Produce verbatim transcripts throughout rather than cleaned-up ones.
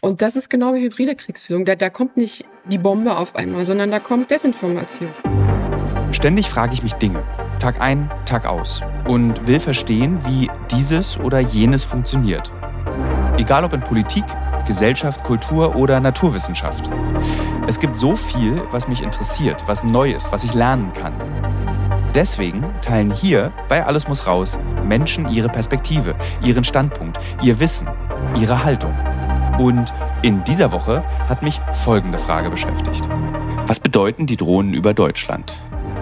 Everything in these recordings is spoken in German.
Und das ist genau wie hybride Kriegsführung. Da, da kommt nicht die Bombe auf einmal, sondern da kommt Desinformation. Ständig frage ich mich Dinge, Tag ein, Tag aus, und will verstehen, wie dieses oder jenes funktioniert. Egal ob in Politik, Gesellschaft, Kultur oder Naturwissenschaft. Es gibt so viel, was mich interessiert, was neu ist, was ich lernen kann. Deswegen teilen hier bei Alles muss raus Menschen ihre Perspektive, ihren Standpunkt, ihr Wissen, ihre Haltung. Und in dieser Woche hat mich folgende Frage beschäftigt. Was bedeuten die Drohnen über Deutschland?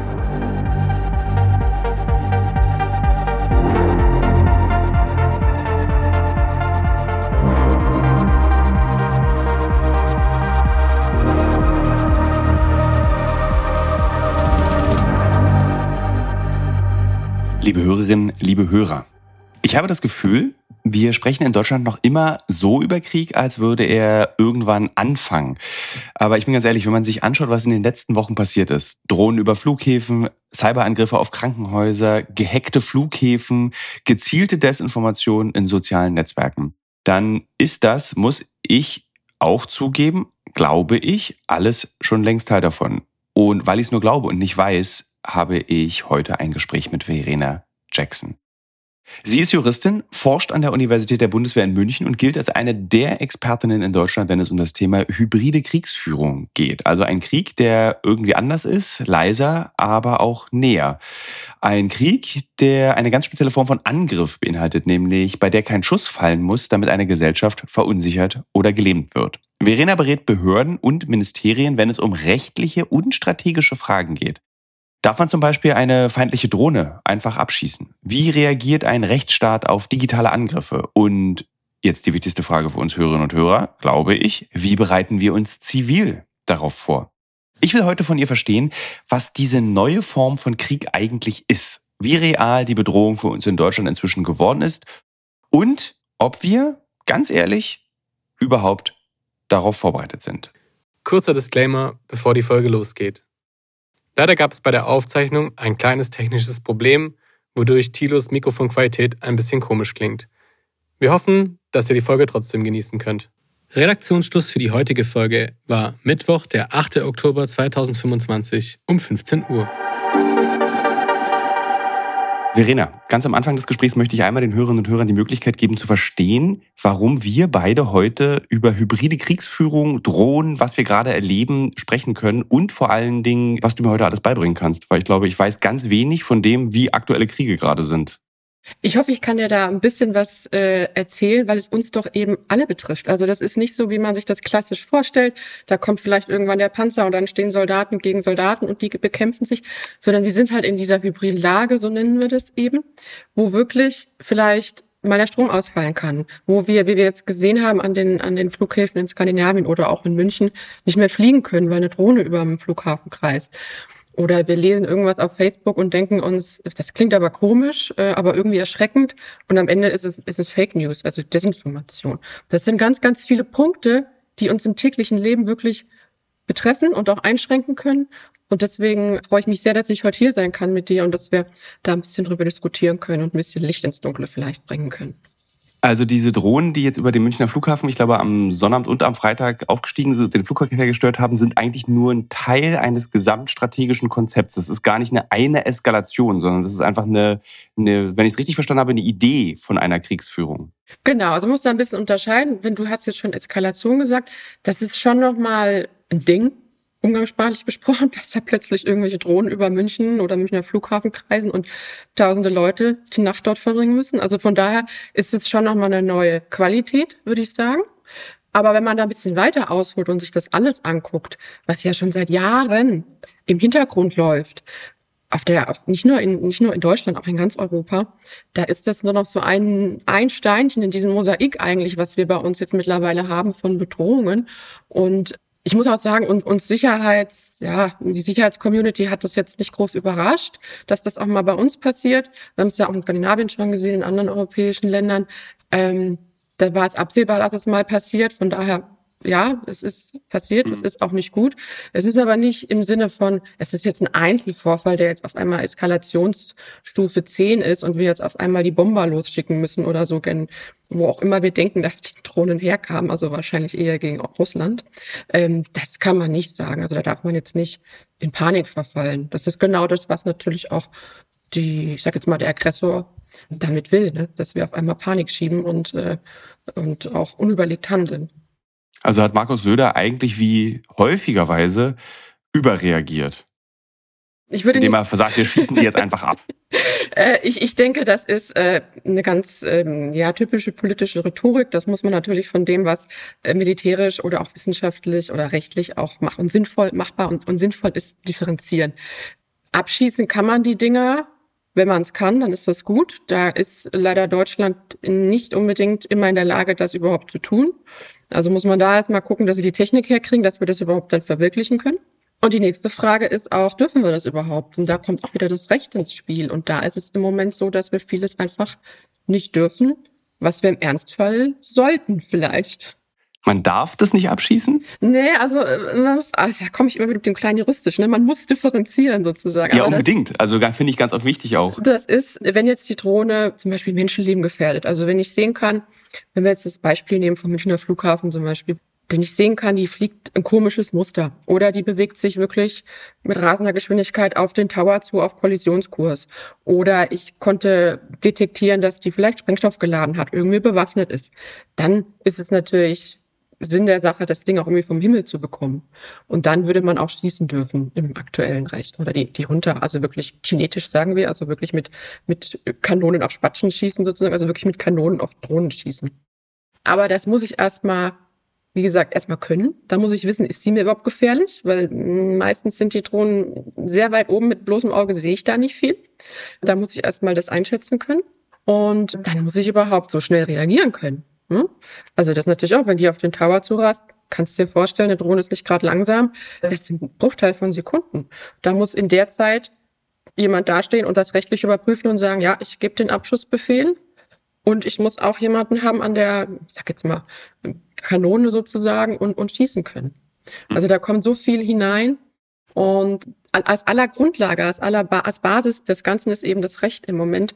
Liebe Hörerinnen, liebe Hörer, ich habe das Gefühl, wir sprechen in Deutschland noch immer so über Krieg, als würde er irgendwann anfangen. Aber ich bin ganz ehrlich, wenn man sich anschaut, was in den letzten Wochen passiert ist, Drohnen über Flughäfen, Cyberangriffe auf Krankenhäuser, gehackte Flughäfen, gezielte Desinformation in sozialen Netzwerken, dann ist das, muss ich auch zugeben, glaube ich, alles schon längst Teil davon. Und weil ich es nur glaube und nicht weiß, habe ich heute ein Gespräch mit Verena Jackson. Sie ist Juristin, forscht an der Universität der Bundeswehr in München und gilt als eine der Expertinnen in Deutschland, wenn es um das Thema hybride Kriegsführung geht. Also ein Krieg, der irgendwie anders ist, leiser, aber auch näher. Ein Krieg, der eine ganz spezielle Form von Angriff beinhaltet, nämlich bei der kein Schuss fallen muss, damit eine Gesellschaft verunsichert oder gelähmt wird. Verena berät Behörden und Ministerien, wenn es um rechtliche und strategische Fragen geht. Darf man zum Beispiel eine feindliche Drohne einfach abschießen? Wie reagiert ein Rechtsstaat auf digitale Angriffe? Und jetzt die wichtigste Frage für uns Hörerinnen und Hörer, glaube ich, wie bereiten wir uns zivil darauf vor? Ich will heute von ihr verstehen, was diese neue Form von Krieg eigentlich ist, wie real die Bedrohung für uns in Deutschland inzwischen geworden ist und ob wir, ganz ehrlich, überhaupt darauf vorbereitet sind. Kurzer Disclaimer, bevor die Folge losgeht. Leider gab es bei der Aufzeichnung ein kleines technisches Problem, wodurch Thilos Mikrofonqualität ein bisschen komisch klingt. Wir hoffen, dass ihr die Folge trotzdem genießen könnt. Redaktionsschluss für die heutige Folge war Mittwoch, der achter Oktober zweitausendfünfundzwanzig um fünfzehn Uhr. Verena, ganz am Anfang des Gesprächs möchte ich einmal den Hörerinnen und Hörern die Möglichkeit geben, zu verstehen, warum wir beide heute über hybride Kriegsführung, Drohnen, was wir gerade erleben, sprechen können und vor allen Dingen, was du mir heute alles beibringen kannst. Weil ich glaube, ich weiß ganz wenig von dem, wie aktuelle Kriege gerade sind. Ich hoffe, ich kann dir da ein bisschen was äh, erzählen, weil es uns doch eben alle betrifft. Also das ist nicht so, wie man sich das klassisch vorstellt. Da kommt vielleicht irgendwann der Panzer und dann stehen Soldaten gegen Soldaten und die bekämpfen sich, sondern wir sind halt in dieser hybriden Lage, so nennen wir das eben, wo wirklich vielleicht mal der Strom ausfallen kann, wo wir, wie wir jetzt gesehen haben, an den an den Flughäfen in Skandinavien oder auch in München nicht mehr fliegen können, weil eine Drohne über dem Flughafen kreist. Oder wir lesen irgendwas auf Facebook und denken uns, das klingt aber komisch, äh, aber irgendwie erschreckend. Und am Ende ist es, ist es Fake News, also Desinformation. Das sind ganz, ganz viele Punkte, die uns im täglichen Leben wirklich betreffen und auch einschränken können. Und deswegen freue ich mich sehr, dass ich heute hier sein kann mit dir und dass wir da ein bisschen drüber diskutieren können und ein bisschen Licht ins Dunkle vielleicht bringen können. Also diese Drohnen, die jetzt über den Münchner Flughafen, ich glaube am Sonnabend und am Freitag aufgestiegen sind und den Flugverkehr gestört haben, sind eigentlich nur ein Teil eines gesamtstrategischen Konzepts. Das ist gar nicht eine eine Eskalation, sondern das ist einfach eine, eine, wenn ich es richtig verstanden habe, eine Idee von einer Kriegsführung. Genau, also musst du ein bisschen unterscheiden. Wenn du hast jetzt schon Eskalation gesagt, das ist schon nochmal ein Ding, umgangssprachlich gesprochen, dass da plötzlich irgendwelche Drohnen über München oder Münchner Flughafen kreisen und tausende Leute die Nacht dort verbringen müssen. Also von daher ist es schon nochmal eine neue Qualität, würde ich sagen. Aber wenn man da ein bisschen weiter ausholt und sich das alles anguckt, was ja schon seit Jahren im Hintergrund läuft, auf der, auf, nicht nur in, nicht nur in Deutschland, auch in ganz Europa, da ist das nur noch so ein, ein Steinchen in diesem Mosaik eigentlich, was wir bei uns jetzt mittlerweile haben von Bedrohungen. Und ich muss auch sagen, und, und Sicherheits, ja, die Sicherheitscommunity hat das jetzt nicht groß überrascht, dass das auch mal bei uns passiert. Wir haben es ja auch in Skandinavien schon gesehen, in anderen europäischen Ländern. Ähm, da war es absehbar, dass es mal passiert. Von daher ja, es ist passiert, es ist auch nicht gut. Es ist aber nicht im Sinne von, es ist jetzt ein Einzelvorfall, der jetzt auf einmal Eskalationsstufe zehn ist und wir jetzt auf einmal die Bomber losschicken müssen oder so, gen, wo auch immer wir denken, dass die Drohnen herkamen, also wahrscheinlich eher gegen Russland. Ähm, das kann man nicht sagen. Also da darf man jetzt nicht in Panik verfallen. Das ist genau das, was natürlich auch die, ich sag jetzt mal, der Aggressor damit will, ne? Dass wir auf einmal Panik schieben und, äh, und auch unüberlegt handeln. Also hat Markus Söder eigentlich wie häufigerweise überreagiert, Ich würde indem nicht, er sagt, wir schießen die jetzt einfach ab. äh, ich, ich denke, das ist äh, eine ganz ähm, ja, typische politische Rhetorik. Das muss man natürlich von dem, was äh, militärisch oder auch wissenschaftlich oder rechtlich auch mach und sinnvoll machbar und, und sinnvoll ist, differenzieren. Abschießen kann man die Dinger. Wenn man es kann, dann ist das gut. Da ist leider Deutschland nicht unbedingt immer in der Lage, das überhaupt zu tun. Also muss man da erstmal gucken, dass sie die Technik herkriegen, dass wir das überhaupt dann verwirklichen können. Und die nächste Frage ist auch, dürfen wir das überhaupt? Und da kommt auch wieder das Recht ins Spiel. Und da ist es im Moment so, dass wir vieles einfach nicht dürfen, was wir im Ernstfall sollten vielleicht. Man darf das nicht abschießen? Nee, also äh, man muss, ah, da komme ich immer mit dem kleinen Juristisch, ne? Man muss differenzieren sozusagen. Ja, Aber das, unbedingt. Also ga- finde ich ganz oft wichtig auch. das ist, wenn jetzt die Drohne zum Beispiel Menschenleben gefährdet. Also wenn ich sehen kann, wenn wir jetzt das Beispiel nehmen vom Münchner Flughafen zum Beispiel, wenn ich sehen kann, die fliegt ein komisches Muster oder die bewegt sich wirklich mit rasender Geschwindigkeit auf den Tower zu, auf Kollisionskurs. Oder ich konnte detektieren, dass die vielleicht Sprengstoff geladen hat, irgendwie bewaffnet ist. Dann ist es natürlich Sinn der Sache, das Ding auch irgendwie vom Himmel zu bekommen. Und dann würde man auch schießen dürfen im aktuellen Recht. Oder die, die runter, also wirklich kinetisch sagen wir, also wirklich mit, mit Kanonen auf Spatschen schießen sozusagen, also wirklich mit Kanonen auf Drohnen schießen. Aber das muss ich erstmal, wie gesagt, erstmal können. Da muss ich wissen, ist die mir überhaupt gefährlich? Weil meistens sind die Drohnen sehr weit oben, mit bloßem Auge sehe ich da nicht viel. Da muss ich erstmal das einschätzen können. Und dann muss ich überhaupt so schnell reagieren können. Hm? Also das natürlich auch, wenn die auf den Tower zurast, kannst du dir vorstellen, eine Drohne ist nicht gerade langsam. Das sind ein Bruchteil von Sekunden. Da muss in der Zeit jemand dastehen und das rechtlich überprüfen und sagen, ja, ich gebe den Abschussbefehl. Und ich muss auch jemanden haben an der, ich sag jetzt mal, Kanone sozusagen und, und schießen können. Also da kommt so viel hinein. Und als aller Grundlage, als aller ba- als Basis des Ganzen ist eben das Recht im Moment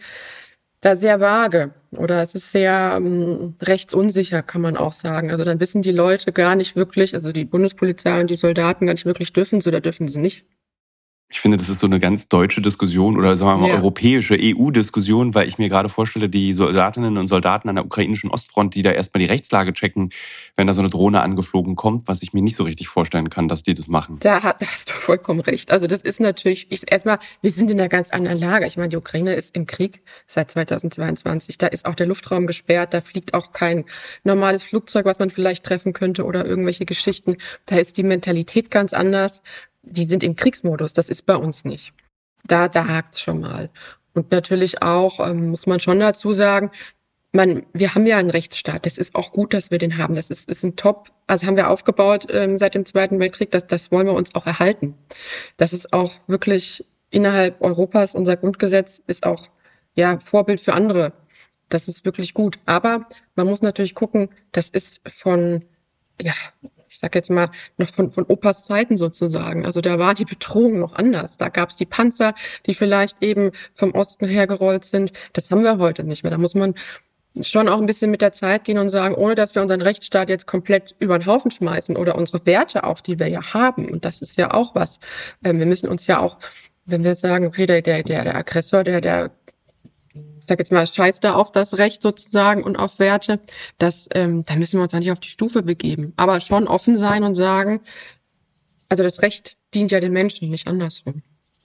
da sehr vage. Oder es ist sehr ähm, rechtsunsicher, kann man auch sagen. Also dann wissen die Leute gar nicht wirklich, also die Bundespolizei und die Soldaten gar nicht wirklich, dürfen sie oder dürfen sie nicht. Ich finde, das ist so eine ganz deutsche Diskussion oder sagen wir mal Ja. europäische E U-Diskussion, weil ich mir gerade vorstelle, die Soldatinnen und Soldaten an der ukrainischen Ostfront, die da erstmal die Rechtslage checken, wenn da so eine Drohne angeflogen kommt, was ich mir nicht so richtig vorstellen kann, dass die das machen. Da, hat, da hast du vollkommen recht. Also das ist natürlich, ich, erstmal, wir sind in einer ganz anderen Lage. Ich meine, die Ukraine ist im Krieg seit zweitausendzweiundzwanzig. Da ist auch der Luftraum gesperrt. Da fliegt auch kein normales Flugzeug, was man vielleicht treffen könnte oder irgendwelche Geschichten. Da ist die Mentalität ganz anders. Die sind im Kriegsmodus. Das ist bei uns nicht. Da, da hakt's schon mal. Und natürlich auch, ähm, muss man schon dazu sagen, man, wir haben ja einen Rechtsstaat. Das ist auch gut, dass wir den haben. Das ist, ist ein Top, also haben wir aufgebaut ähm, seit dem Zweiten Weltkrieg. Das, das wollen wir uns auch erhalten. Das ist auch wirklich innerhalb Europas, unser Grundgesetz ist auch ja Vorbild für andere. Das ist wirklich gut. Aber man muss natürlich gucken, das ist von, ja, ich sag jetzt mal, noch von, von Opas Zeiten sozusagen. Also da war die Bedrohung noch anders. Da gab's die Panzer, die vielleicht eben vom Osten hergerollt sind. Das haben wir heute nicht mehr. Da muss man schon auch ein bisschen mit der Zeit gehen und sagen, ohne dass wir unseren Rechtsstaat jetzt komplett über den Haufen schmeißen oder unsere Werte auch, die wir ja haben. Und das ist ja auch was. Ähm, wir müssen uns ja auch, wenn wir sagen, okay, der, der, der Aggressor, der, der, ich sag jetzt mal, scheißt da auf das Recht sozusagen und auf Werte, das, ähm, da müssen wir uns ja nicht auf die Stufe begeben. Aber schon offen sein und sagen, also das Recht dient ja den Menschen, nicht andersrum.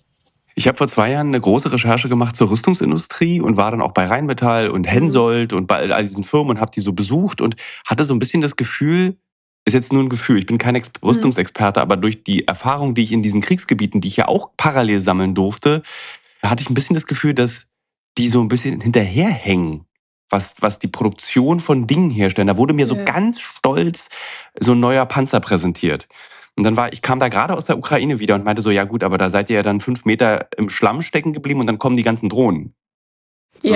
Ich habe vor zwei Jahren eine große Recherche gemacht zur Rüstungsindustrie und war dann auch bei Rheinmetall und Hensoldt und bei all diesen Firmen und habe die so besucht und hatte so ein bisschen das Gefühl, ist jetzt nur ein Gefühl, ich bin kein Ex- Rüstungsexperte, aber durch die Erfahrung, die ich in diesen Kriegsgebieten, die ich ja auch parallel sammeln durfte, hatte ich ein bisschen das Gefühl, dass die so ein bisschen hinterherhängen, was, was die Produktion von Dingen herstellen. Da wurde mir so Ja. ganz stolz so ein neuer Panzer präsentiert. Und dann war, ich kam da gerade aus der Ukraine wieder und meinte so, ja gut, aber da seid ihr ja dann fünf Meter im Schlamm stecken geblieben und dann kommen die ganzen Drohnen. So. Ja,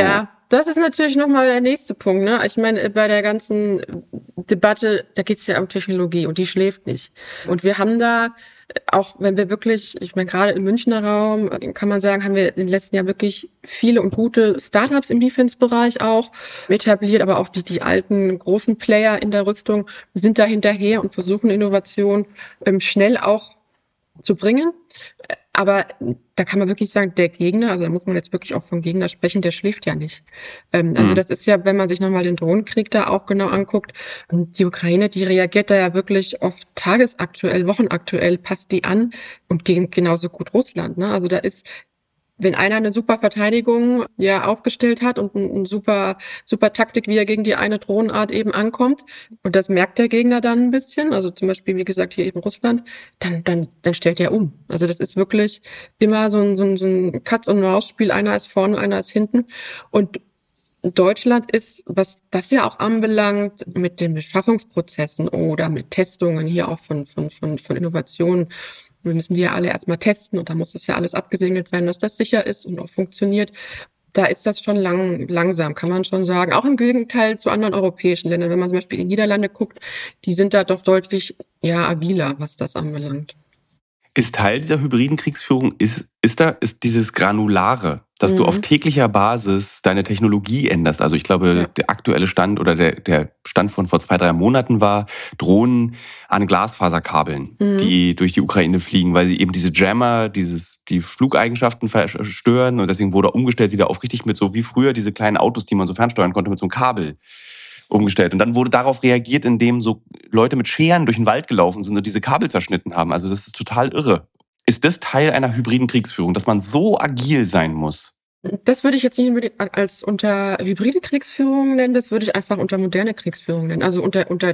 das ist natürlich nochmal der nächste Punkt, ne? Ich meine, bei der ganzen Debatte, da geht's ja um Technologie und die schläft nicht. Und wir haben da, auch wenn wir wirklich, ich meine, gerade im Münchner Raum, kann man sagen, haben wir in den letzten Jahren wirklich viele und gute Startups im Defense-Bereich auch etabliert, aber auch die, die alten großen Player in der Rüstung sind da hinterher und versuchen Innovation ähm, schnell auch zu bringen. Aber da kann man wirklich sagen, der Gegner, also da muss man jetzt wirklich auch vom Gegner sprechen, der schläft ja nicht. Ähm, also Mhm. das ist ja, wenn man sich nochmal den Drohnenkrieg da auch genau anguckt, die Ukraine, die reagiert da ja wirklich oft tagesaktuell, wochenaktuell, passt die an und gegen genauso gut Russland. Ne? Also da ist, wenn einer eine super Verteidigung ja aufgestellt hat und eine ein super super Taktik, wie er gegen die eine Drohnenart eben ankommt, und das merkt der Gegner dann ein bisschen, also zum Beispiel, wie gesagt, hier eben Russland, dann dann dann stellt er um. Also das ist wirklich immer so ein so ein so ein Katz-und-Maus-Spiel, einer ist vorne, einer ist hinten. Und Deutschland ist, was das ja auch anbelangt, mit den Beschaffungsprozessen oder mit Testungen hier auch von von von von Innovationen. Wir müssen die ja alle erstmal testen und da muss das ja alles abgesegnet sein, dass das sicher ist und auch funktioniert. Da ist das schon lang, langsam, kann man schon sagen. Auch im Gegenteil zu anderen europäischen Ländern. Wenn man zum Beispiel in die Niederlande guckt, die sind da doch deutlich, ja, agiler, was das anbelangt. Ist Teil dieser hybriden Kriegsführung, ist, ist da ist dieses Granulare, dass du auf Mhm. täglicher Basis deine Technologie änderst. Also ich glaube, Ja. der aktuelle Stand oder der, der Stand von vor zwei, drei Monaten war Drohnen an Glasfaserkabeln, Mhm. die durch die Ukraine fliegen, weil sie eben diese Jammer, dieses, die Flugeigenschaften verstören und deswegen wurde umgestellt wieder auf richtig mit so wie früher diese kleinen Autos, die man so fernsteuern konnte mit so einem Kabel umgestellt. Und dann wurde darauf reagiert, indem so Leute mit Scheren durch den Wald gelaufen sind und diese Kabel zerschnitten haben. Also das ist total irre. Ist das Teil einer hybriden Kriegsführung, dass man so agil sein muss? Das würde ich jetzt nicht unbedingt als unter hybride Kriegsführung nennen, das würde ich einfach unter moderne Kriegsführung nennen. Also unter, unter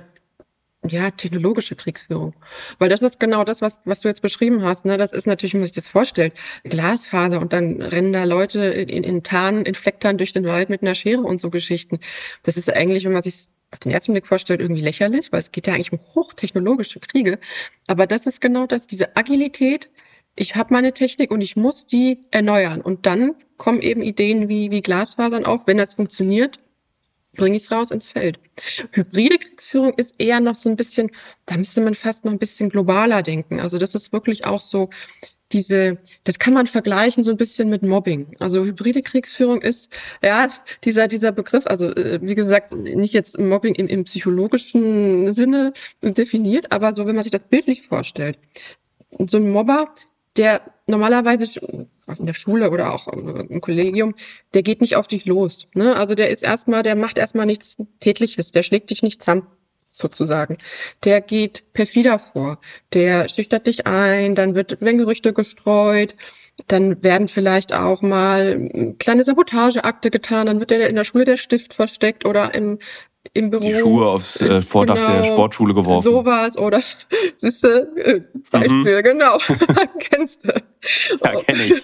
ja, technologische Kriegsführung. Weil das ist genau das, was, was du jetzt beschrieben hast. Ne? Das ist natürlich, wenn man sich das vorstellt, Glasfaser und dann rennen da Leute in, in Tarn, in Flecktarn durch den Wald mit einer Schere und so Geschichten. Das ist eigentlich, wenn man sich auf den ersten Blick vorstellt, irgendwie lächerlich, weil es geht ja eigentlich um hochtechnologische Kriege. Aber das ist genau das, diese Agilität. Ich habe meine Technik und ich muss die erneuern. Und dann kommen eben Ideen wie, wie Glasfasern auf. Wenn das funktioniert, bringe ich es raus ins Feld. Hybride Kriegsführung ist eher noch so ein bisschen, da müsste man fast noch ein bisschen globaler denken. Also das ist wirklich auch so diese, das kann man vergleichen so ein bisschen mit Mobbing. Also hybride Kriegsführung ist, ja, dieser, dieser Begriff, also äh, wie gesagt, nicht jetzt Mobbing im, im psychologischen Sinne definiert, aber so, wenn man sich das bildlich vorstellt. So ein Mobber, der normalerweise in der Schule oder auch im Kollegium, der geht nicht auf dich los. Ne? Also der ist erstmal, der macht erstmal nichts Tätliches, der schlägt dich nicht zusammen, sozusagen. Der geht perfider vor, der schüchtert dich ein, dann wird, werden Gerüchte gestreut, dann werden vielleicht auch mal kleine Sabotageakte getan, dann wird der in der Schule der Stift versteckt oder im im Büro. Die Schuhe aufs äh, Vordach genau, der Sportschule geworfen. Sowas oder, siehste, äh, Beispiel, mhm. genau, kennst du. Ja, kenn ich.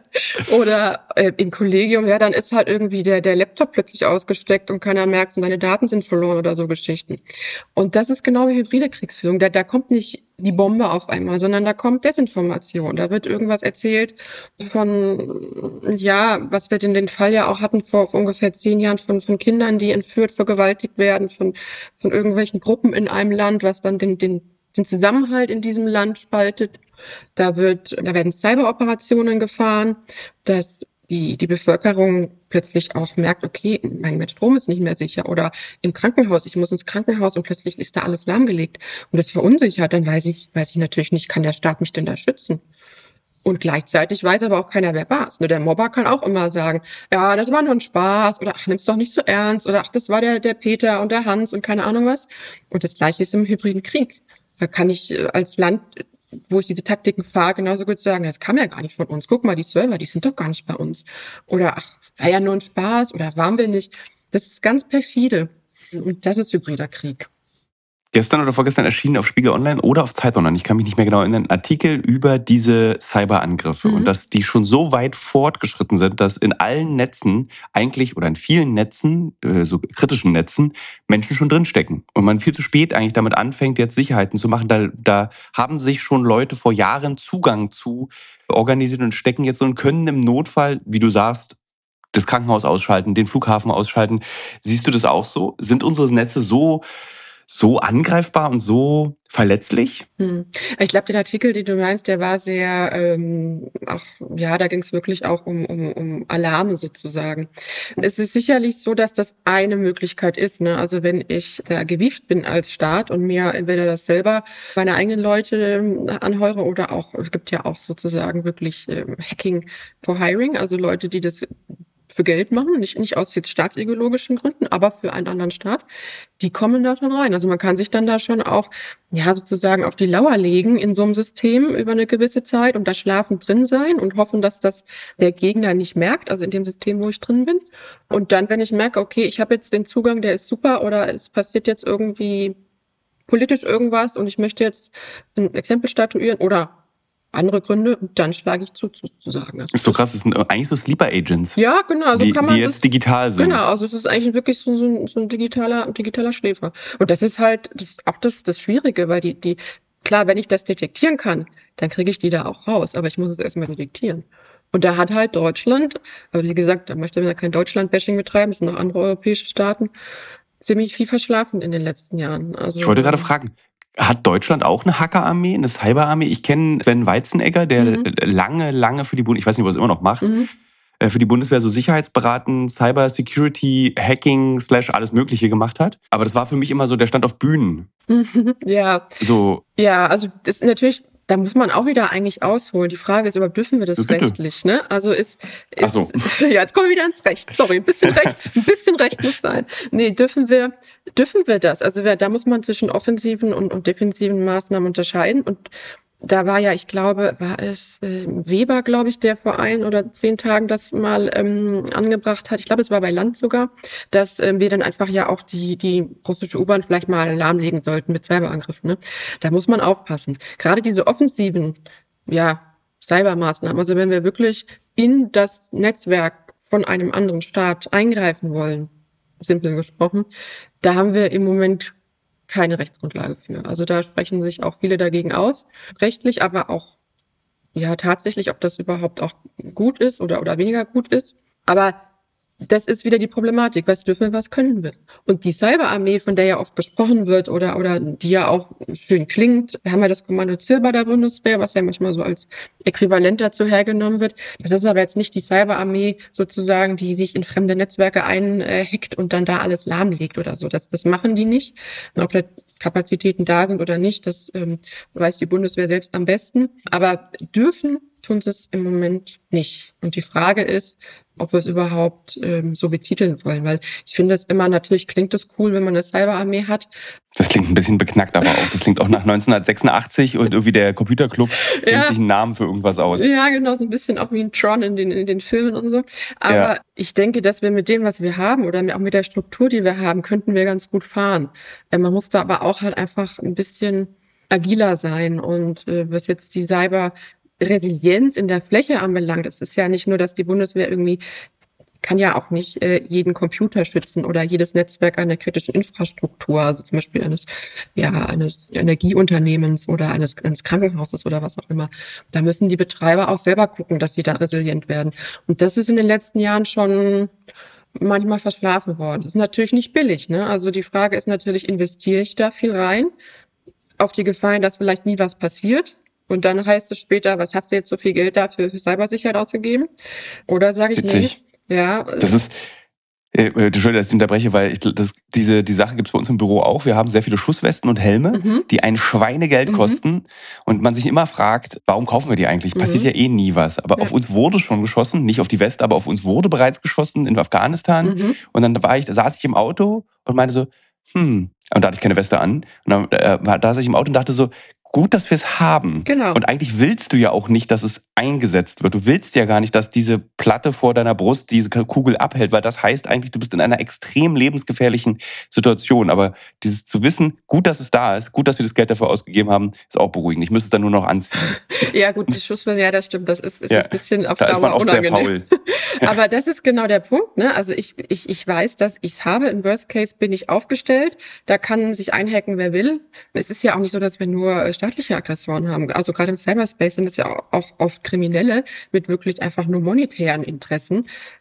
Oder äh, im Kollegium, ja, dann ist halt irgendwie der, der Laptop plötzlich ausgesteckt und keiner merkt und deine Daten sind verloren oder so Geschichten. Und das ist genau wie hybride Kriegsführung. Da, da kommt nicht die Bombe auf einmal, sondern da kommt Desinformation. Da wird irgendwas erzählt von, ja, was wir in den Fall ja auch hatten vor, vor ungefähr zehn Jahren von, von Kindern, die entführt, vergewaltigt werden, von, von irgendwelchen Gruppen in einem Land, was dann den, den, den Zusammenhalt in diesem Land spaltet. Da wird, da werden Cyberoperationen gefahren, dass die, die Bevölkerung plötzlich auch merkt, okay, mein Strom ist nicht mehr sicher oder im Krankenhaus, ich muss ins Krankenhaus und plötzlich ist da alles lahmgelegt und das verunsichert, dann weiß ich, weiß ich natürlich nicht, kann der Staat mich denn da schützen? Und gleichzeitig weiß aber auch keiner, wer war's. Der Mobber kann auch immer sagen, ja, das war nur ein Spaß oder ach, nimm's doch nicht so ernst oder ach, das war der, der Peter und der Hans und keine Ahnung was. Und das Gleiche ist im hybriden Krieg. Da kann ich als Land, wo ich diese Taktiken fahre, genauso gut sagen, das kam ja gar nicht von uns. Guck mal, die Server, die sind doch gar nicht bei uns. Oder ach, war ja nur ein Spaß oder waren wir nicht. Das ist ganz perfide. Und das ist hybrider Krieg. Gestern oder vorgestern erschienen auf Spiegel Online oder auf Zeit Online, ich kann mich nicht mehr genau erinnern, ein Artikel über diese Cyberangriffe mhm. und dass die schon so weit fortgeschritten sind, dass in allen Netzen eigentlich oder in vielen Netzen, so kritischen Netzen, Menschen schon drinstecken und man viel zu spät eigentlich damit anfängt, jetzt Sicherheiten zu machen. Da, da haben sich schon Leute vor Jahren Zugang zu organisiert und stecken jetzt so und können im Notfall, wie du sagst, das Krankenhaus ausschalten, den Flughafen ausschalten. Siehst du das auch so? Sind unsere Netze so, so angreifbar und so verletzlich? Hm. Ich glaube, den Artikel, den du meinst, der war sehr, ähm, ach, ja, da ging es wirklich auch um, um, um Alarme sozusagen. Es ist sicherlich so, dass das eine Möglichkeit ist, ne? Also wenn ich da gewieft bin als Staat und mir entweder das selber meine eigenen Leute ähm, anheure oder auch, es gibt ja auch sozusagen wirklich ähm, Hacking for Hiring, also Leute, die das für Geld machen, nicht, nicht aus jetzt staatsideologischen Gründen, aber für einen anderen Staat, die kommen da schon rein. Also man kann sich dann da schon auch, ja, sozusagen auf die Lauer legen in so einem System über eine gewisse Zeit und da schlafend drin sein und hoffen, dass das der Gegner nicht merkt, also in dem System, wo ich drin bin. Und dann, wenn ich merke, okay, ich habe jetzt den Zugang, der ist super oder es passiert jetzt irgendwie politisch irgendwas und ich möchte jetzt ein Exempel statuieren oder andere Gründe, und dann schlage ich zu, sozusagen. Also ist so krass, das sind eigentlich so Sleeper Agents. Ja, genau, so die, kann man die jetzt das, digital sind. Genau, also es ist eigentlich wirklich so, so, ein, so ein digitaler, ein digitaler Schläfer. Und das ist halt das ist auch das, das Schwierige, weil die, die, klar, wenn ich das detektieren kann, dann kriege ich die da auch raus, aber ich muss es erstmal detektieren. Und da hat halt Deutschland, aber wie gesagt, da möchte man ja kein Deutschland-Bashing betreiben, es sind noch andere europäische Staaten, ziemlich viel verschlafen in den letzten Jahren. Also, ich wollte gerade fragen, hat Deutschland auch eine Hackerarmee, eine Cyberarmee? Ich kenne Sven Weizenegger, der mhm. lange, lange für die Bundeswehr, ich weiß nicht, ob er es immer noch macht, mhm. für die Bundeswehr so Sicherheitsberaten, Cyber Security, Hacking, slash alles Mögliche gemacht hat. Aber das war für mich immer so, der stand auf Bühnen. Ja. So. Ja, also das ist natürlich, da muss man auch wieder eigentlich ausholen. Die Frage ist überhaupt, dürfen wir das Bitte. rechtlich, ne? Also ist, ist Ach so. Ja, jetzt kommen wir wieder ins Recht. Sorry, ein bisschen Recht, ein bisschen Recht muss sein. Nee, dürfen wir, dürfen wir das? Also da muss man zwischen offensiven und, und defensiven Maßnahmen unterscheiden. Und da war ja, ich glaube, war es äh, Weber, glaube ich, der vor ein oder zehn Tagen das mal ähm, angebracht hat. Ich glaube, es war bei Land sogar, dass ähm, wir dann einfach ja auch die die russische U-Bahn vielleicht mal lahmlegen sollten mit Cyberangriffen. Ne? Da muss man aufpassen. Gerade diese offensiven, ja, Cybermaßnahmen. Also wenn wir wirklich in das Netzwerk von einem anderen Staat eingreifen wollen, simpel gesprochen, da haben wir im Moment keine Rechtsgrundlage für. Also da sprechen sich auch viele dagegen aus, rechtlich, aber auch ja tatsächlich, ob das überhaupt auch gut ist oder oder weniger gut ist. Aber das ist wieder die Problematik. Was dürfen wir, was können wir? Und die Cyberarmee, von der ja oft gesprochen wird oder oder die ja auch schön klingt, wir haben ja das Kommando ZIR bei der Bundeswehr, was ja manchmal so als Äquivalent dazu hergenommen wird. Das ist aber jetzt nicht die Cyberarmee sozusagen, die sich in fremde Netzwerke einhackt und dann da alles lahmlegt oder so. Das, das machen die nicht. Und ob da Kapazitäten da sind oder nicht, das ähm, weiß die Bundeswehr selbst am besten. Aber dürfen tun sie es im Moment nicht. Und die Frage ist, ob wir es überhaupt ähm, so betiteln wollen. Weil ich finde es immer, natürlich klingt es cool, wenn man eine Cyberarmee hat. Das klingt ein bisschen beknackt aber auch. Das klingt auch nach neunzehnhundertsechsundachtzig und irgendwie der Computerclub denkt Ja. sich einen Namen für irgendwas aus. Ja, genau, so ein bisschen auch wie ein Tron in den, in den Filmen und so. Aber Ja. ich denke, dass wir mit dem, was wir haben oder auch mit der Struktur, die wir haben, könnten wir ganz gut fahren. Äh, man muss da aber auch halt einfach ein bisschen agiler sein. Und äh, was jetzt die Cyber Resilienz in der Fläche anbelangt, es ist ja nicht nur, dass die Bundeswehr irgendwie kann ja auch nicht äh, jeden Computer schützen oder jedes Netzwerk einer kritischen Infrastruktur, also zum Beispiel eines, ja, eines Energieunternehmens oder eines, eines Krankenhauses oder was auch immer. Da müssen die Betreiber auch selber gucken, dass sie da resilient werden. Und das ist in den letzten Jahren schon manchmal verschlafen worden. Das ist natürlich nicht billig, ne? Also die Frage ist natürlich, investiere ich da viel rein auf die Gefahr, dass vielleicht nie was passiert? Und dann heißt es später, was hast du jetzt so viel Geld dafür für Cybersicherheit ausgegeben? Oder sage ich, Witzig. nee, ja. Das ist, äh, Entschuldigung, dass ich unterbreche, weil ich, das, diese, die Sache gibt es bei uns im Büro auch. Wir haben sehr viele Schusswesten und Helme, Mhm. die ein Schweinegeld Mhm. kosten. Und man sich immer fragt, warum kaufen wir die eigentlich? Passiert Mhm. ja eh nie was. Aber Ja. auf uns wurde schon geschossen, nicht auf die Weste, aber auf uns wurde bereits geschossen in Afghanistan. Mhm. Und dann war ich, da saß ich im Auto und meinte so, hm, und da hatte ich keine Weste an. Und dann äh, da saß ich im Auto und dachte so, gut, dass wir es haben. Genau. Und eigentlich willst du ja auch nicht, dass es eingesetzt wird. Du willst ja gar nicht, dass diese Platte vor deiner Brust diese Kugel abhält, weil das heißt eigentlich, du bist in einer extrem lebensgefährlichen Situation. Aber dieses zu wissen, gut, dass es da ist, gut, dass wir das Geld dafür ausgegeben haben, ist auch beruhigend. Ich müsste es dann nur noch anziehen. Ja, gut, die Schusswelle, ja, das stimmt. Das ist, ist Ja, ein bisschen auf da ist man Dauer oft sehr unangenehm. faul. Aber das ist genau der Punkt, ne? Also ich, ich, ich weiß, dass ich es habe. Im Worst Case bin ich aufgestellt. Da kann sich einhacken, wer will. Es ist ja auch nicht so, dass wir nur äh, staatliche Aggressionen haben. Also gerade im Cyberspace sind es ja auch, auch oft Kriminelle mit wirklich einfach nur monetären Interessen.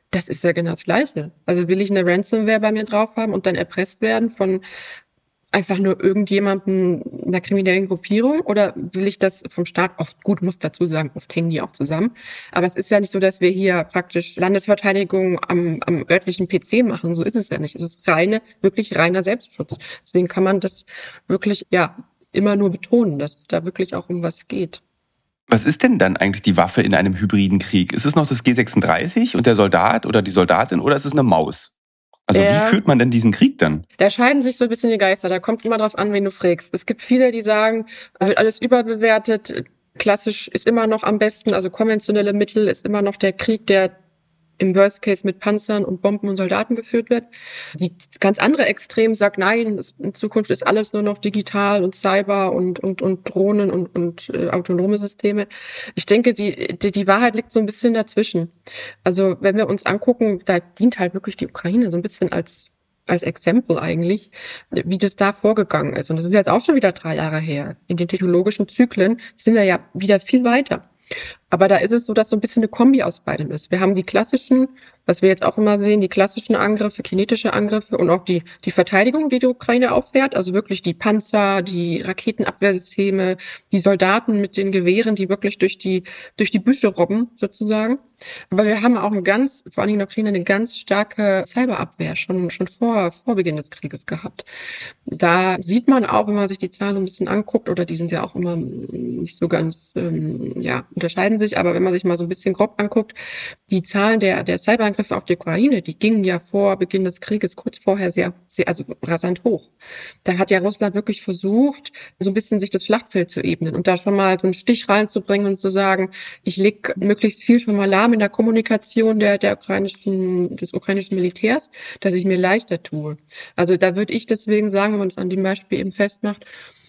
Das ist ja genau das Gleiche. Also will ich eine Ransomware bei mir drauf haben und dann erpresst werden von einfach nur irgendjemandem, einer kriminellen Gruppierung, oder will ich das vom Staat? Oft, gut, muss dazu sagen, oft hängen die auch zusammen. Aber es ist ja nicht so, dass wir hier praktisch Landesverteidigung am, am örtlichen P C machen. So ist es ja nicht. Es ist reine, wirklich reiner Selbstschutz. Deswegen kann man das wirklich, ja, immer nur betonen, dass es da wirklich auch um was geht. Was ist denn dann eigentlich die Waffe in einem hybriden Krieg? Ist es noch das G sechsunddreißig und der Soldat oder die Soldatin, oder ist es eine Maus? Also ja. Wie führt man denn diesen Krieg dann? Da scheiden sich so ein bisschen die Geister. Da kommt es immer drauf an, wen du fragst. Es gibt viele, die sagen, wird alles überbewertet. Klassisch ist immer noch am besten, also konventionelle Mittel ist immer noch der Krieg, der im Worst Case mit Panzern und Bomben und Soldaten geführt wird. Die ganz andere Extrem sagt, nein, in Zukunft ist alles nur noch digital und Cyber und und und Drohnen und und äh, autonome Systeme. Ich denke, die, die die Wahrheit liegt so ein bisschen dazwischen. Also wenn wir uns angucken, da dient halt wirklich die Ukraine so ein bisschen als als Exempel eigentlich, wie das da vorgegangen ist. Und das ist jetzt auch schon wieder drei Jahre her. In den technologischen Zyklen sind wir ja wieder viel weiter. Aber da ist es so, dass so ein bisschen eine Kombi aus beidem ist. Wir haben die klassischen, was wir jetzt auch immer sehen, die klassischen Angriffe, kinetische Angriffe und auch die die Verteidigung, die die Ukraine aufwehrt. Also wirklich die Panzer, die Raketenabwehrsysteme, die Soldaten mit den Gewehren, die wirklich durch die durch die Büsche robben sozusagen. Aber wir haben auch ein ganz, vor allem in der Ukraine, eine ganz starke Cyberabwehr schon schon vor vor Beginn des Krieges gehabt. Da sieht man auch, wenn man sich die Zahlen ein bisschen anguckt, oder die sind ja auch immer nicht so ganz, ähm, ja, unterscheiden sich, aber wenn man sich mal so ein bisschen grob anguckt, die Zahlen der der Cyberangriffe auf die Ukraine, die gingen ja vor Beginn des Krieges kurz vorher sehr, sehr also rasant hoch. Da hat ja Russland wirklich versucht, so ein bisschen sich das Schlachtfeld zu ebnen und da schon mal so einen Stich reinzubringen und zu sagen, ich leg möglichst viel schon mal lahm in der Kommunikation der der ukrainischen des ukrainischen Militärs, dass ich mir leichter tue. Also da würde ich deswegen sagen, wenn man es an dem Beispiel eben festmacht,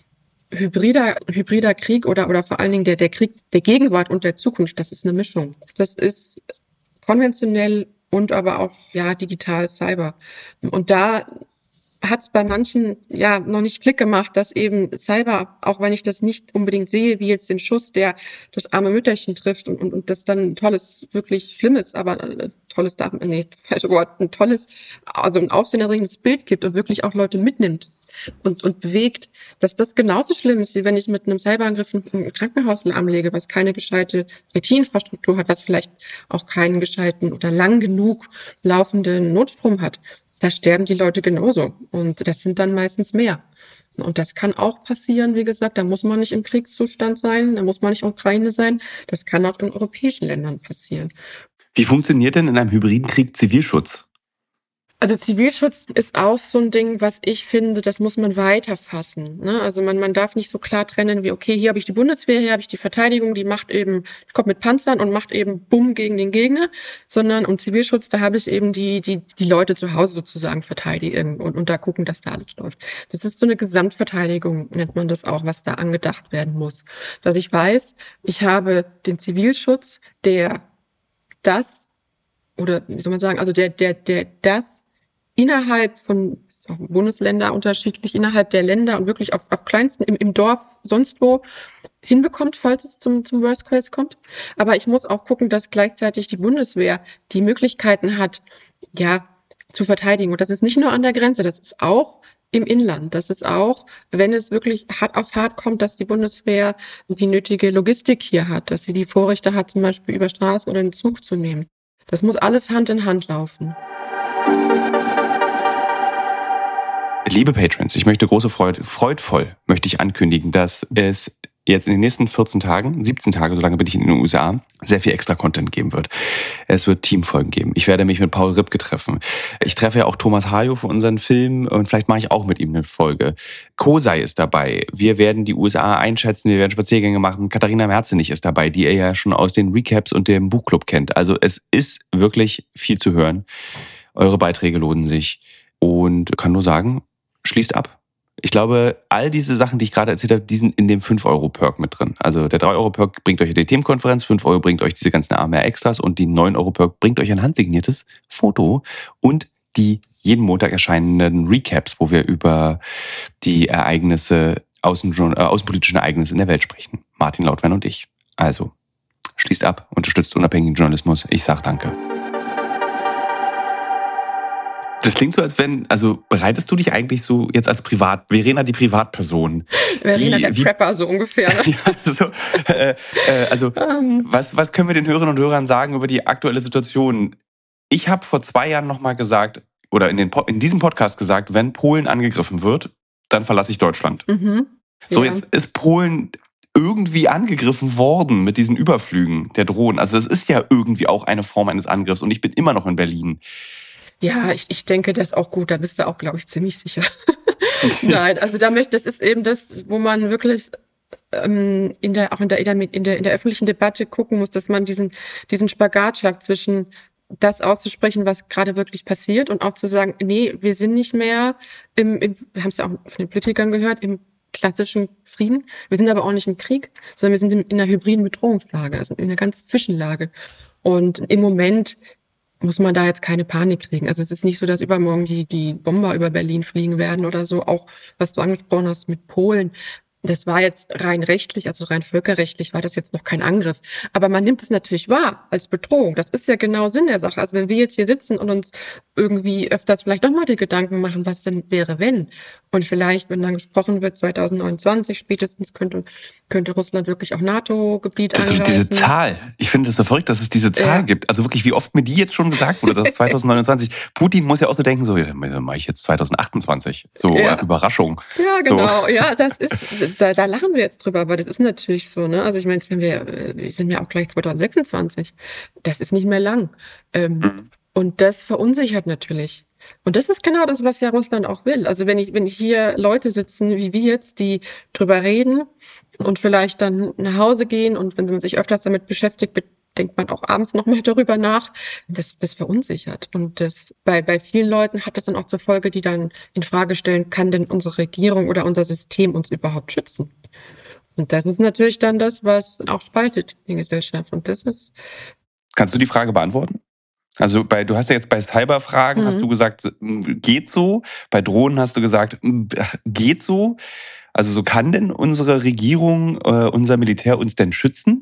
Hybrider, hybrider Krieg oder, oder vor allen Dingen der, der Krieg der Gegenwart und der Zukunft, das ist eine Mischung. Das ist konventionell und aber auch, ja, digital, Cyber. Und da hat es bei manchen ja noch nicht Klick gemacht, dass eben Cyber, auch wenn ich das nicht unbedingt sehe, wie jetzt den Schuss, der das arme Mütterchen trifft und, und, und das dann ein tolles, wirklich schlimmes, aber äh, tolles, nee, falsches Wort, ein tolles, also ein aufsehenerregendes Bild gibt und wirklich auch Leute mitnimmt und und bewegt, dass das genauso schlimm ist, wie wenn ich mit einem Cyberangriff ein Krankenhaus lahmlege, was keine gescheite I T-Infrastruktur hat, was vielleicht auch keinen gescheiten oder lang genug laufenden Notstrom hat. Da sterben die Leute genauso. Und das sind dann meistens mehr. Und das kann auch passieren, wie gesagt, da muss man nicht im Kriegszustand sein, da muss man nicht in Ukraine sein. Das kann auch in europäischen Ländern passieren. Wie funktioniert denn in einem hybriden Krieg Zivilschutz? Also Zivilschutz ist auch so ein Ding, was ich finde, das muss man weiterfassen. Ne? Also man, man darf nicht so klar trennen wie, okay, hier habe ich die Bundeswehr, hier habe ich die Verteidigung, die macht eben, die kommt mit Panzern und macht eben Bumm gegen den Gegner, sondern um Zivilschutz, da habe ich eben die die die Leute zu Hause sozusagen verteidigen und, und da gucken, dass da alles läuft. Das ist so eine Gesamtverteidigung, nennt man das auch, was da angedacht werden muss. Was ich weiß, ich habe den Zivilschutz, der das, oder wie soll man sagen, also der der der das innerhalb von Bundesländer unterschiedlich, innerhalb der Länder und wirklich auf, auf kleinsten, im, im Dorf, sonst wo, hinbekommt, falls es zum, zum Worst Case kommt. Aber ich muss auch gucken, dass gleichzeitig die Bundeswehr die Möglichkeiten hat, ja, zu verteidigen. Und das ist nicht nur an der Grenze, das ist auch im Inland. Das ist auch, wenn es wirklich hart auf hart kommt, dass die Bundeswehr die nötige Logistik hier hat, dass sie die Vorrechte hat, zum Beispiel über Straßen oder einen Zug zu nehmen. Das muss alles Hand in Hand laufen. Liebe Patrons, ich möchte große Freude, freudvoll möchte ich ankündigen, dass es jetzt in den nächsten vierzehn Tagen, siebzehn Tage, so lange bin ich in den U S A, sehr viel extra Content geben wird. Es wird Teamfolgen geben. Ich werde mich mit Paul Ripke treffen. Ich treffe ja auch Thomas Hayo für unseren Film und vielleicht mache ich auch mit ihm eine Folge. Kosei ist dabei. Wir werden die U S A einschätzen, wir werden Spaziergänge machen. Katharina Merzenich ist dabei, die ihr ja schon aus den Recaps und dem Buchclub kennt. Also es ist wirklich viel zu hören. Eure Beiträge lohnen sich und kann nur sagen, schließt ab. Ich glaube, all diese Sachen, die ich gerade erzählt habe, die sind in dem fünf Euro Perk mit drin. Also der drei Euro Perk bringt euch die Themenkonferenz, fünf Euro bringt euch diese ganzen A M R-Extras und die neun Euro Perk bringt euch ein handsigniertes Foto und die jeden Montag erscheinenden Recaps, wo wir über die Ereignisse, außen, äh, außenpolitischen Ereignisse in der Welt sprechen. Martin Lautwein und ich. Also, schließt ab, unterstützt unabhängigen Journalismus. Ich sag danke. Das klingt so, als wenn, also bereitest du dich eigentlich so jetzt als Privat, Verena die Privatperson? Verena wie, der wie, Prepper, so ungefähr. Ne? ja, so, äh, äh, also um. was, was können wir den Hörerinnen und Hörern sagen über die aktuelle Situation? Ich habe vor zwei Jahren nochmal gesagt, oder in, den, in diesem Podcast gesagt, wenn Polen angegriffen wird, dann verlasse ich Deutschland. Mhm. So, Ja. jetzt ist Polen irgendwie angegriffen worden mit diesen Überflügen der Drohnen. Also das ist ja irgendwie auch eine Form eines Angriffs und ich bin immer noch in Berlin. Ja, ich, ich denke, das ist auch gut. Da bist du auch, glaube ich, ziemlich sicher. Nein, also da möchte, das ist eben das, wo man wirklich ähm, in der, auch in der, in der, in der öffentlichen Debatte gucken muss, dass man diesen, diesen Spagat schafft zwischen das auszusprechen, was gerade wirklich passiert und auch zu sagen, nee, wir sind nicht mehr im, im wir haben es ja auch von den Politikern gehört, im klassischen Frieden. Wir sind aber auch nicht im Krieg, sondern wir sind in, in einer hybriden Bedrohungslage, also in einer ganz Zwischenlage. Und im Moment muss man da jetzt keine Panik kriegen. Also es ist nicht so, dass übermorgen die, die Bomber über Berlin fliegen werden oder so. Auch was du angesprochen hast mit Polen. Das war jetzt rein rechtlich, also rein völkerrechtlich war das jetzt noch kein Angriff. Aber man nimmt es natürlich wahr als Bedrohung. Das ist ja genau Sinn der Sache. Also wenn wir jetzt hier sitzen und uns irgendwie öfters vielleicht doch mal die Gedanken machen, was denn wäre, wenn? Und vielleicht, wenn dann gesprochen wird, zwanzig neunundzwanzig spätestens könnte, könnte Russland wirklich auch NATO-Gebiet angreifen. Diese Zahl, ich finde es so verrückt, dass es diese Zahl ja. gibt. Also wirklich, wie oft mir die jetzt schon gesagt wurde, dass zwanzig neunundzwanzig, Putin muss ja auch so denken, so, ja, dann mache ich jetzt zwanzig achtundzwanzig. So, ja. Überraschung. Ja, genau. So. Ja, das ist, da, da lachen wir jetzt drüber, aber das ist natürlich so, ne? Also ich meine, jetzt sind wir, wir sind ja auch gleich zwanzig sechsundzwanzig. Das ist nicht mehr lang. Ähm, mhm. Und das verunsichert natürlich. Und das ist genau das, was ja Russland auch will. Also wenn ich, wenn hier Leute sitzen, wie wir jetzt, die drüber reden und vielleicht dann nach Hause gehen und wenn man sich öfters damit beschäftigt, denkt man auch abends nochmal darüber nach, das, das verunsichert. Und das bei, bei vielen Leuten hat das dann auch zur Folge, die dann in Frage stellen, kann denn unsere Regierung oder unser System uns überhaupt schützen? Und das ist natürlich dann das, was auch spaltet die Gesellschaft. Und das ist. Kannst du die Frage beantworten? Also bei, du hast ja jetzt bei Cyberfragen, mhm. hast du gesagt, geht so. Bei Drohnen hast du gesagt, geht so. Also so kann denn unsere Regierung, äh, unser Militär uns denn schützen?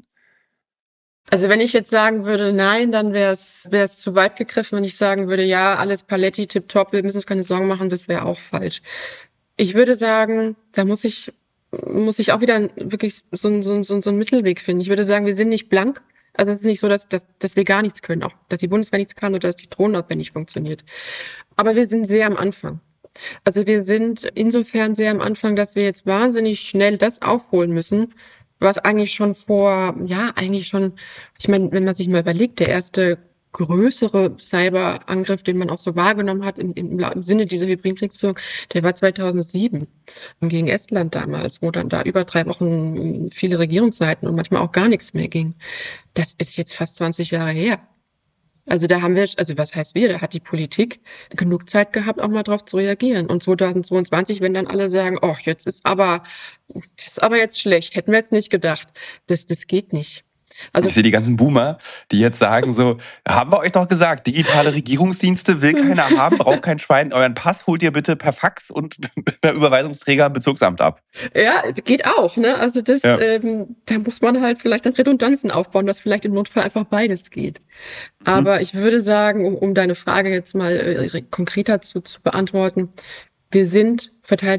Also wenn ich jetzt sagen würde, nein, dann wäre es wäre es zu weit gegriffen. Wenn ich sagen würde, ja, alles Paletti, tipptopp, wir müssen uns keine Sorgen machen, das wäre auch falsch. Ich würde sagen, da muss ich muss ich auch wieder wirklich so, so, so, so einen Mittelweg finden. Ich würde sagen, wir sind nicht blank. Also es ist nicht so, dass, dass, dass wir gar nichts können, auch dass die Bundeswehr nichts kann oder dass die Drohnenabwehr nicht funktioniert. Aber wir sind sehr am Anfang. Also wir sind insofern sehr am Anfang, dass wir jetzt wahnsinnig schnell das aufholen müssen, was eigentlich schon vor, ja, eigentlich schon, ich meine, wenn man sich mal überlegt, der erste größere Cyberangriff, den man auch so wahrgenommen hat im, im, im Sinne dieser Hybridkriegsführung, der war zweitausendsieben gegen Estland damals, wo dann da über drei Wochen viele Regierungsseiten und manchmal auch gar nichts mehr ging. Das ist jetzt fast zwanzig Jahre her. Also da haben wir, also was heißt wir, da hat die Politik genug Zeit gehabt, auch mal drauf zu reagieren. Und zweitausendzweiundzwanzig, wenn dann alle sagen, oh, jetzt ist aber, das ist aber jetzt schlecht, hätten wir jetzt nicht gedacht. Das, das geht nicht. Also ich sehe die ganzen Boomer, die jetzt sagen so, haben wir euch doch gesagt, digitale Regierungsdienste will keiner haben, braucht kein Schwein, euren Pass holt ihr bitte per Fax und per Überweisungsträger im Bezirksamt ab. Ja, geht auch, ne? Also das, ja. ähm, da muss man halt vielleicht dann Redundanzen aufbauen, dass vielleicht im Notfall einfach beides geht. Mhm. Aber ich würde sagen, um, um deine Frage jetzt mal äh, konkreter zu, zu beantworten, wir sind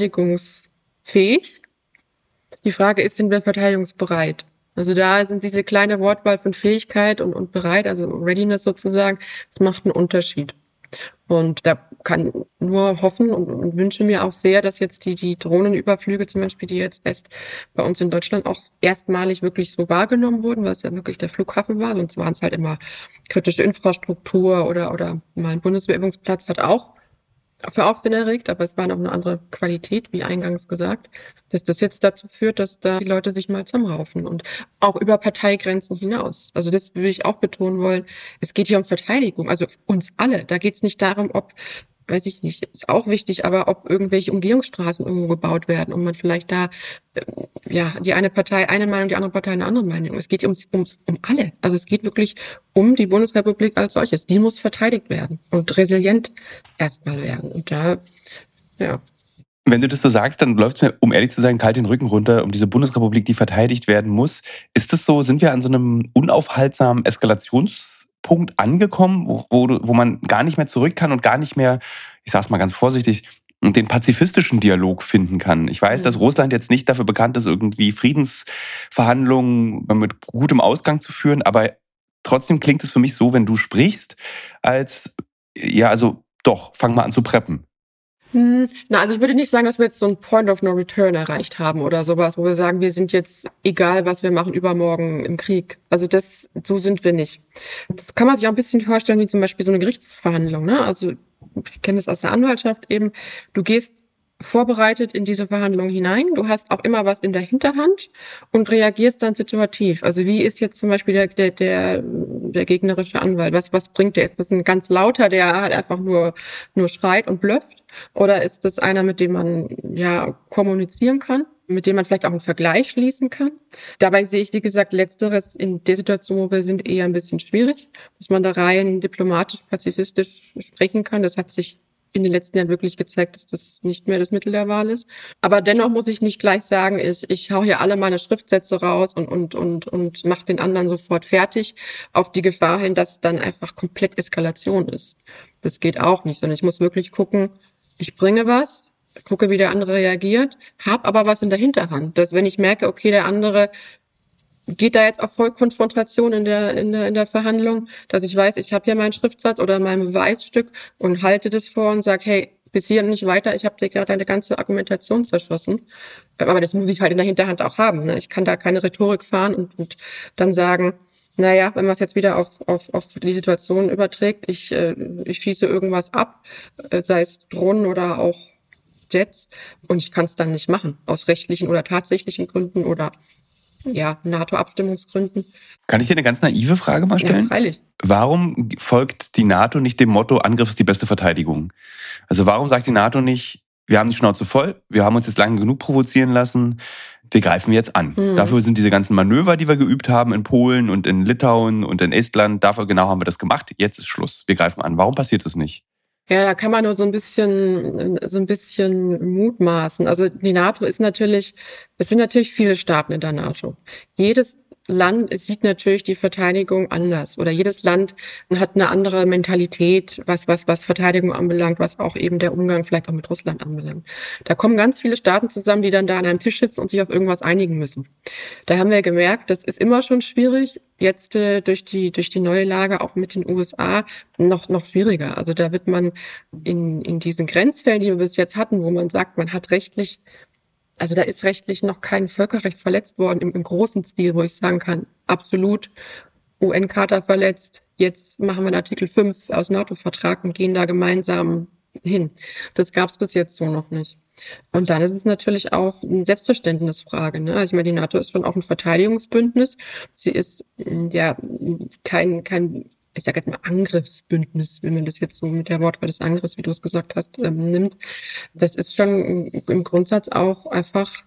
verteidigungsfähig. Die Frage ist, sind wir verteidigungsbereit? Also da sind diese kleine Wortwahl von Fähigkeit und, und bereit, also Readiness sozusagen, das macht einen Unterschied. Und da kann nur hoffen und, und wünsche mir auch sehr, dass jetzt die, die Drohnenüberflüge zum Beispiel, die jetzt erst bei uns in Deutschland auch erstmalig wirklich so wahrgenommen wurden, weil es ja wirklich der Flughafen war, sonst waren es halt immer kritische Infrastruktur oder, oder mal ein Bundeswehrübungsplatz hat auch für Aufsehen erregt, aber es war noch eine andere Qualität, wie eingangs gesagt, dass das jetzt dazu führt, dass da die Leute sich mal zusammenraufen und auch über Parteigrenzen hinaus. Also das würde ich auch betonen wollen. Es geht hier um Verteidigung, also uns alle. Da geht es nicht darum, ob, weiß ich nicht, ist auch wichtig, aber ob irgendwelche Umgehungsstraßen irgendwo gebaut werden und man vielleicht da, ja, die eine Partei eine Meinung, die andere Partei eine andere Meinung. Es geht ums, ums, um alle. Also es geht wirklich um die Bundesrepublik als solches. Die muss verteidigt werden und resilient erstmal werden. Und da, ja. Wenn du das so sagst, dann läuft es mir, um ehrlich zu sein, kalt den Rücken runter, um diese Bundesrepublik, die verteidigt werden muss. Ist das so, sind wir an so einem unaufhaltsamen Eskalations Punkt angekommen, wo, wo, wo man gar nicht mehr zurück kann und gar nicht mehr, ich sag's mal ganz vorsichtig, den pazifistischen Dialog finden kann. Ich weiß, mhm. dass Russland jetzt nicht dafür bekannt ist, irgendwie Friedensverhandlungen mit gutem Ausgang zu führen, aber trotzdem klingt es für mich so, wenn du sprichst, als, ja, also doch, fang mal an zu preppen. Hm, na, also ich würde nicht sagen, dass wir jetzt so einen Point of No Return erreicht haben oder sowas, wo wir sagen, wir sind jetzt, egal was wir machen, übermorgen im Krieg. Also das, so sind wir nicht. Das kann man sich auch ein bisschen vorstellen, wie zum Beispiel so eine Gerichtsverhandlung, ne? Also ich kenne das aus der Anwaltschaft eben. Du gehst vorbereitet in diese Verhandlung hinein. Du hast auch immer was in der Hinterhand und reagierst dann situativ. Also wie ist jetzt zum Beispiel der, der, der, der gegnerische Anwalt? Was, was bringt der? Ist das ein ganz lauter, der halt einfach nur, nur schreit und blöfft? Oder ist das einer, mit dem man, ja, kommunizieren kann? Mit dem man vielleicht auch einen Vergleich schließen kann? Dabei sehe ich, wie gesagt, Letzteres in der Situation, wo wir sind, eher ein bisschen schwierig, dass man da rein diplomatisch, pazifistisch sprechen kann. Das hat sich in den letzten Jahren wirklich gezeigt, dass das nicht mehr das Mittel der Wahl ist. Aber dennoch muss ich nicht gleich sagen, ich, ich hau hier alle meine Schriftsätze raus und, und, und, und mache den anderen sofort fertig, auf die Gefahr hin, dass dann einfach komplett Eskalation ist. Das geht auch nicht, sondern ich muss wirklich gucken, ich bringe was, gucke, wie der andere reagiert, habe aber was in der Hinterhand, dass wenn ich merke, okay, der andere geht da jetzt auf Vollkonfrontation in der in der in der Verhandlung, dass ich weiß, ich habe hier meinen Schriftsatz oder mein Beweisstück und halte das vor und sage, hey, bis hier und nicht weiter, ich habe dir gerade deine ganze Argumentation zerschossen. Aber das muss ich halt in der Hinterhand auch haben. Ne? Ich kann da keine Rhetorik fahren und, und dann sagen, naja, wenn man es jetzt wieder auf auf auf die Situation überträgt, ich äh, ich schieße irgendwas ab, äh, sei es Drohnen oder auch Jets, und ich kann es dann nicht machen, aus rechtlichen oder tatsächlichen Gründen oder ja, NATO-Abstimmungsgründen. Kann ich dir eine ganz naive Frage mal stellen? Ja, freilich. Warum folgt die NATO nicht dem Motto, Angriff ist die beste Verteidigung? Also warum sagt die NATO nicht, wir haben die Schnauze voll, wir haben uns jetzt lange genug provozieren lassen, wir greifen jetzt an. Hm. Dafür sind diese ganzen Manöver, die wir geübt haben in Polen und in Litauen und in Estland, dafür genau haben wir das gemacht, jetzt ist Schluss, wir greifen an. Warum passiert das nicht? Ja, da kann man nur so ein bisschen, so ein bisschen mutmaßen. Also die NATO ist natürlich, es sind natürlich viele Staaten in der NATO. Jedes Land sieht natürlich die Verteidigung anders, oder jedes Land hat eine andere Mentalität, was was was Verteidigung anbelangt, was auch eben der Umgang vielleicht auch mit Russland anbelangt. Da kommen ganz viele Staaten zusammen, die dann da an einem Tisch sitzen und sich auf irgendwas einigen müssen. Da haben wir gemerkt, das ist immer schon schwierig. Jetzt äh, durch die durch die neue Lage auch mit den U S A noch noch schwieriger. Also da wird man in in diesen Grenzfällen, die wir bis jetzt hatten, wo man sagt, man hat rechtlich Also da ist rechtlich noch kein Völkerrecht verletzt worden im, im großen Stil, wo ich sagen kann, absolut U N-Charta verletzt. Jetzt machen wir einen Artikel fünf aus NATO-Vertrag und gehen da gemeinsam hin. Das gab es bis jetzt so noch nicht. Und dann ist es natürlich auch eine Selbstverständnisfrage. Ne? Also ich meine, die NATO ist schon auch ein Verteidigungsbündnis. Sie ist ja kein kein ich sage jetzt mal Angriffsbündnis, wenn man das jetzt so mit der Wortwahl des Angriffs, wie du es gesagt hast, ähm, nimmt. Das ist schon im Grundsatz auch einfach,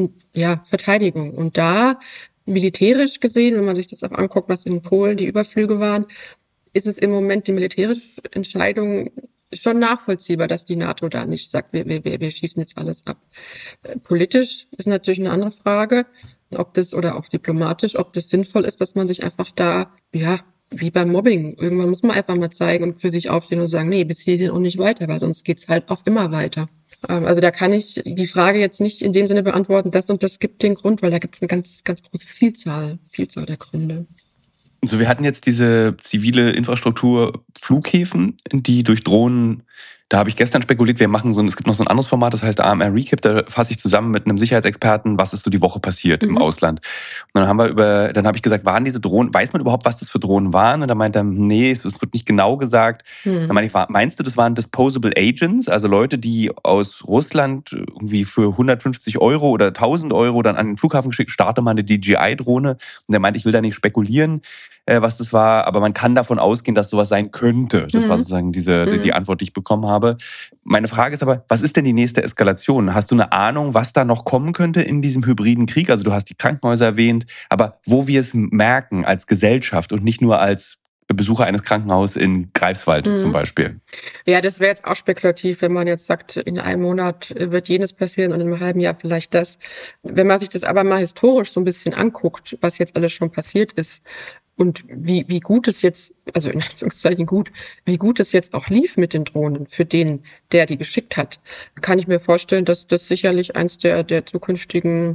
ja, Verteidigung. Und da militärisch gesehen, wenn man sich das auch anguckt, was in Polen die Überflüge waren, ist es im Moment die militärische Entscheidung schon nachvollziehbar, dass die NATO da nicht sagt, wir, wir, wir schießen jetzt alles ab. Politisch ist natürlich eine andere Frage, ob das, oder auch diplomatisch, ob das sinnvoll ist, dass man sich einfach da, ja, wie beim Mobbing. Irgendwann muss man einfach mal zeigen und für sich aufstehen und sagen, nee, bis hierhin und nicht weiter, weil sonst geht's halt auch immer weiter. Also da kann ich die Frage jetzt nicht in dem Sinne beantworten, das und das gibt den Grund, weil da gibt's eine ganz, ganz große Vielzahl, Vielzahl der Gründe. Also wir hatten jetzt diese zivile Infrastruktur, Flughäfen, die durch Drohnen, da habe ich gestern spekuliert, wir machen so ein, es gibt noch so ein anderes Format, das heißt A M R Recap, da fasse ich zusammen mit einem Sicherheitsexperten, was ist so die Woche passiert mhm. im Ausland. Und dann haben wir über, dann habe ich gesagt, waren diese Drohnen, weiß man überhaupt, was das für Drohnen waren? Und dann meinte er, nee, es wird nicht genau gesagt. Mhm. Dann meinte ich, meinst du, das waren Disposable Agents, also Leute, die aus Russland irgendwie für hundertfünfzig Euro oder tausend Euro dann an den Flughafen geschickt, starte mal eine D J I-Drohne. Und er meinte, ich will da nicht spekulieren, was das war, aber man kann davon ausgehen, dass sowas sein könnte. Das mhm. war sozusagen diese, die, die Antwort, die ich bekommen habe. Meine Frage ist aber, was ist denn die nächste Eskalation? Hast du eine Ahnung, was da noch kommen könnte in diesem hybriden Krieg? Also du hast die Krankenhäuser erwähnt, aber wo wir es merken als Gesellschaft und nicht nur als Besucher eines Krankenhauses in Greifswald mhm. zum Beispiel. Ja, das wäre jetzt auch spekulativ, wenn man jetzt sagt, in einem Monat wird jenes passieren und in einem halben Jahr vielleicht das. Wenn man sich das aber mal historisch so ein bisschen anguckt, was jetzt alles schon passiert ist, Und wie, wie gut es jetzt, also in Anführungszeichen gut, wie gut es jetzt auch lief mit den Drohnen für den, der die geschickt hat, kann ich mir vorstellen, dass das sicherlich eins der, der zukünftigen,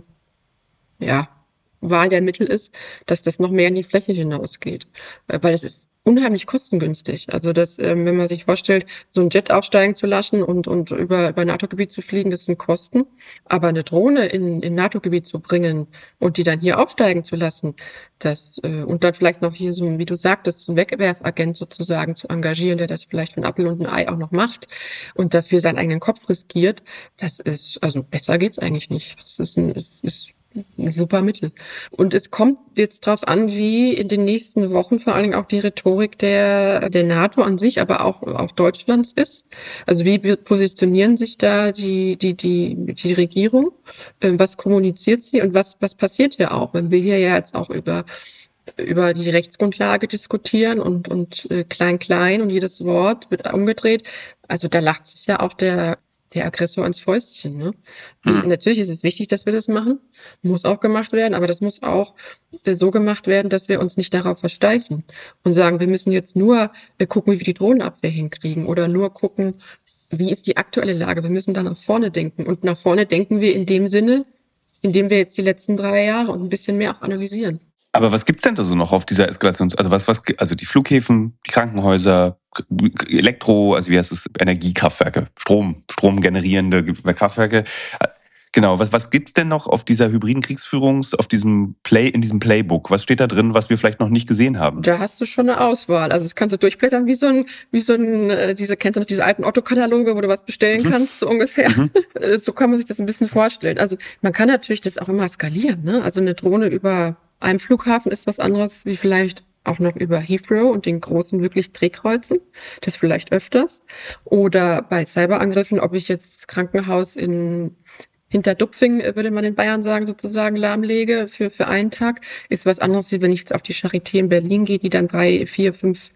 ja, Wahl der Mittel ist, dass das noch mehr in die Fläche hinausgeht. Äh, Weil es ist unheimlich kostengünstig. Also das, ähm, wenn man sich vorstellt, so ein Jet aufsteigen zu lassen und, und über, über NATO-Gebiet zu fliegen, das sind Kosten. Aber eine Drohne in, in NATO-Gebiet zu bringen und die dann hier aufsteigen zu lassen, das, äh, und dann vielleicht noch hier so, ein, wie du sagtest, so ein Wegwerfagent sozusagen zu engagieren, der das vielleicht für ein Apfel und ein Ei auch noch macht und dafür seinen eigenen Kopf riskiert, das ist, also besser geht's eigentlich nicht. Das ist ein, es ist ein super Mittel. Und es kommt jetzt drauf an, wie in den nächsten Wochen vor allen Dingen auch die Rhetorik der, der NATO an sich, aber auch, auch Deutschlands ist. Also wie positionieren sich da die, die, die, die Regierung? Ähm, Was kommuniziert sie und was, was passiert ja auch? Wenn wir hier ja jetzt auch über über die Rechtsgrundlage diskutieren und, und äh, klein, klein und jedes Wort wird umgedreht. Also da lacht sich ja auch der, der Aggressor ins Fäustchen. Ne? Mhm. Natürlich ist es wichtig, dass wir das machen, muss auch gemacht werden, aber das muss auch äh, so gemacht werden, dass wir uns nicht darauf versteifen und sagen, wir müssen jetzt nur äh, gucken, wie wir die Drohnenabwehr hinkriegen oder nur gucken, wie ist die aktuelle Lage. Wir müssen da nach vorne denken und nach vorne denken wir in dem Sinne, indem wir jetzt die letzten drei Jahre und ein bisschen mehr auch analysieren. Aber was gibt's denn da so noch auf dieser Eskalations... Also was, was, also die Flughäfen, die Krankenhäuser, Elektro, also wie heißt es, Energiekraftwerke, Strom, stromgenerierende Kraftwerke. Genau, was, was gibt's denn noch auf dieser hybriden Kriegsführungs-, auf diesem Play, in diesem Playbook? Was steht da drin, was wir vielleicht noch nicht gesehen haben? Da hast du schon eine Auswahl. Also das kannst du durchblättern wie so ein, wie so ein, äh, diese, kennst du noch diese alten Otto-Kataloge, wo du was bestellen Mhm. kannst, so ungefähr. Mhm. Äh, So kann man sich das ein bisschen vorstellen. Also man kann natürlich das auch immer skalieren, ne? Also eine Drohne über einem Flughafen ist was anderes wie vielleicht auch noch über Heathrow und den großen wirklich Drehkreuzen. Das vielleicht öfters. Oder bei Cyberangriffen, ob ich jetzt das Krankenhaus in Hinterdupfing, äh, würde man in Bayern sagen, sozusagen lahmlege für, für einen Tag, ist was anderes, wie wenn ich jetzt auf die Charité in Berlin gehe, die dann drei, vier, fünf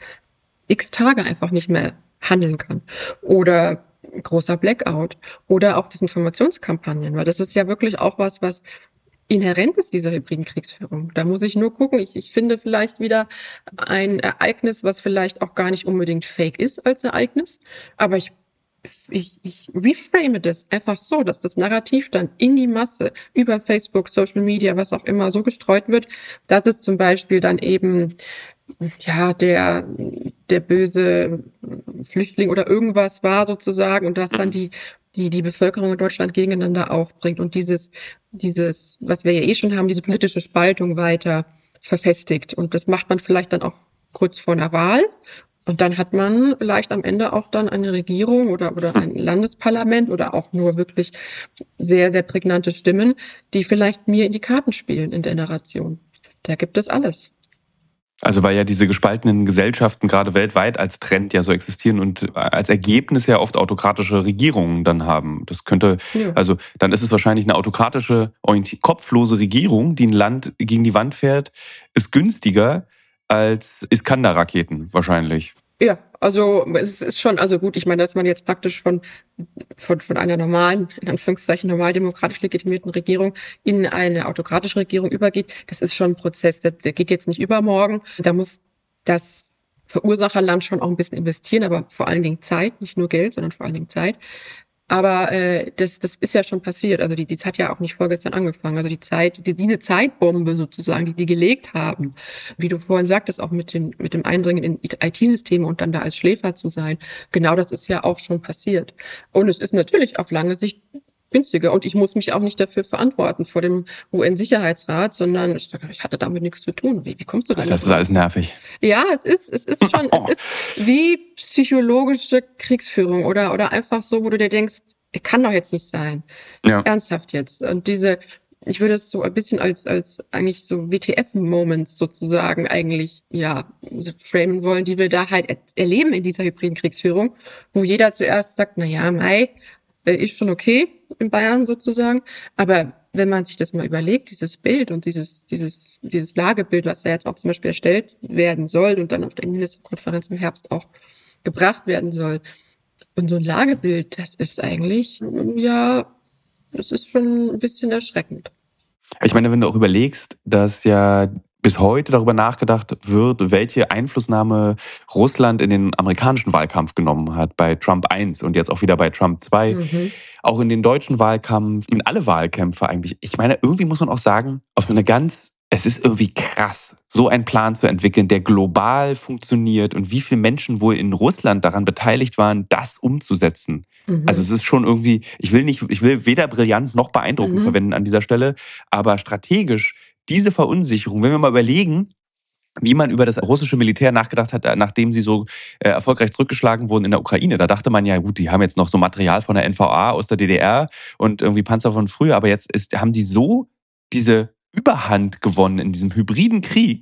x Tage einfach nicht mehr handeln kann. Oder großer Blackout. Oder auch Desinformationskampagnen, weil das ist ja wirklich auch was, was inhärent ist dieser hybriden Kriegsführung. Da muss ich nur gucken. Ich, ich finde vielleicht wieder ein Ereignis, was vielleicht auch gar nicht unbedingt fake ist als Ereignis, aber ich ich, ich reframe das einfach so, dass das Narrativ dann in die Masse über Facebook, Social Media, was auch immer so gestreut wird, dass es zum Beispiel dann eben ja der der böse Flüchtling oder irgendwas war sozusagen und dass dann die die die Bevölkerung in Deutschland gegeneinander aufbringt und dieses dieses was wir ja eh schon haben, diese politische Spaltung weiter verfestigt und das macht man vielleicht dann auch kurz vor einer Wahl. Und dann hat man vielleicht am Ende auch dann eine Regierung oder, oder ein Landesparlament oder auch nur wirklich sehr, sehr prägnante Stimmen, die vielleicht mir in die Karten spielen in der Narration. Da gibt es alles. Also weil ja diese gespaltenen Gesellschaften gerade weltweit als Trend ja so existieren und als Ergebnis ja oft autokratische Regierungen dann haben. Das könnte, Ja. also dann ist es wahrscheinlich eine autokratische, orienti- kopflose Regierung, die ein Land gegen die Wand fährt, ist günstiger als Iskander-Raketen wahrscheinlich. Ja, also es ist schon, also gut, ich meine, dass man jetzt praktisch von, von, von einer normalen, in Anführungszeichen normal demokratisch legitimierten Regierung in eine autokratische Regierung übergeht, das ist schon ein Prozess, der, der geht jetzt nicht übermorgen. Da muss das Verursacherland schon auch ein bisschen investieren, aber vor allen Dingen Zeit, nicht nur Geld, sondern vor allen Dingen Zeit. Aber äh, das, das ist ja schon passiert. Also die, die hat ja auch nicht vorgestern angefangen. Also die Zeit, die, diese Zeitbombe sozusagen, die die gelegt haben, wie du vorhin sagtest, auch mit dem, mit dem Eindringen in I T-Systeme und dann da als Schläfer zu sein, genau das ist ja auch schon passiert. Und es ist natürlich auf lange Sicht günstiger. Und ich muss mich auch nicht dafür verantworten vor dem U N-Sicherheitsrat, sondern ich, ich hatte damit nichts zu tun. Wie, wie kommst du denn? Das ist alles nervig. Ja, es ist, es ist schon, es ist wie psychologische Kriegsführung oder, oder einfach so, wo du dir denkst, kann doch jetzt nicht sein. Ja. Ernsthaft jetzt. Und diese, ich würde es so ein bisschen als, als eigentlich so W T F-Moments sozusagen eigentlich, ja, so framen wollen, die wir da halt er- erleben in dieser hybriden Kriegsführung, wo jeder zuerst sagt, na ja, Mai, äh, ist schon okay in Bayern sozusagen, aber wenn man sich das mal überlegt, dieses Bild und dieses, dieses, dieses Lagebild, was da jetzt auch zum Beispiel erstellt werden soll und dann auf der Innenministerkonferenz im Herbst auch gebracht werden soll. Und so ein Lagebild, das ist eigentlich, ja, das ist schon ein bisschen erschreckend. Ich meine, wenn du auch überlegst, dass ja bis heute darüber nachgedacht wird, welche Einflussnahme Russland in den amerikanischen Wahlkampf genommen hat, bei Trump eins und jetzt auch wieder bei Trump zwei, Mhm. auch in den deutschen Wahlkampf, in alle Wahlkämpfe eigentlich. Ich meine, irgendwie muss man auch sagen, auf so eine ganz, es ist irgendwie krass, so einen Plan zu entwickeln, der global funktioniert und wie viele Menschen wohl in Russland daran beteiligt waren, das umzusetzen. Mhm. Also es ist schon irgendwie, ich will nicht, ich will weder brillant noch beeindruckend Mhm. verwenden an dieser Stelle, aber strategisch diese Verunsicherung, wenn wir mal überlegen, wie man über das russische Militär nachgedacht hat, nachdem sie so äh, erfolgreich zurückgeschlagen wurden in der Ukraine. Da dachte man ja, gut, die haben jetzt noch so Material von der N V A aus der D D R und irgendwie Panzer von früher, aber jetzt ist, haben die so diese Überhand gewonnen in diesem hybriden Krieg,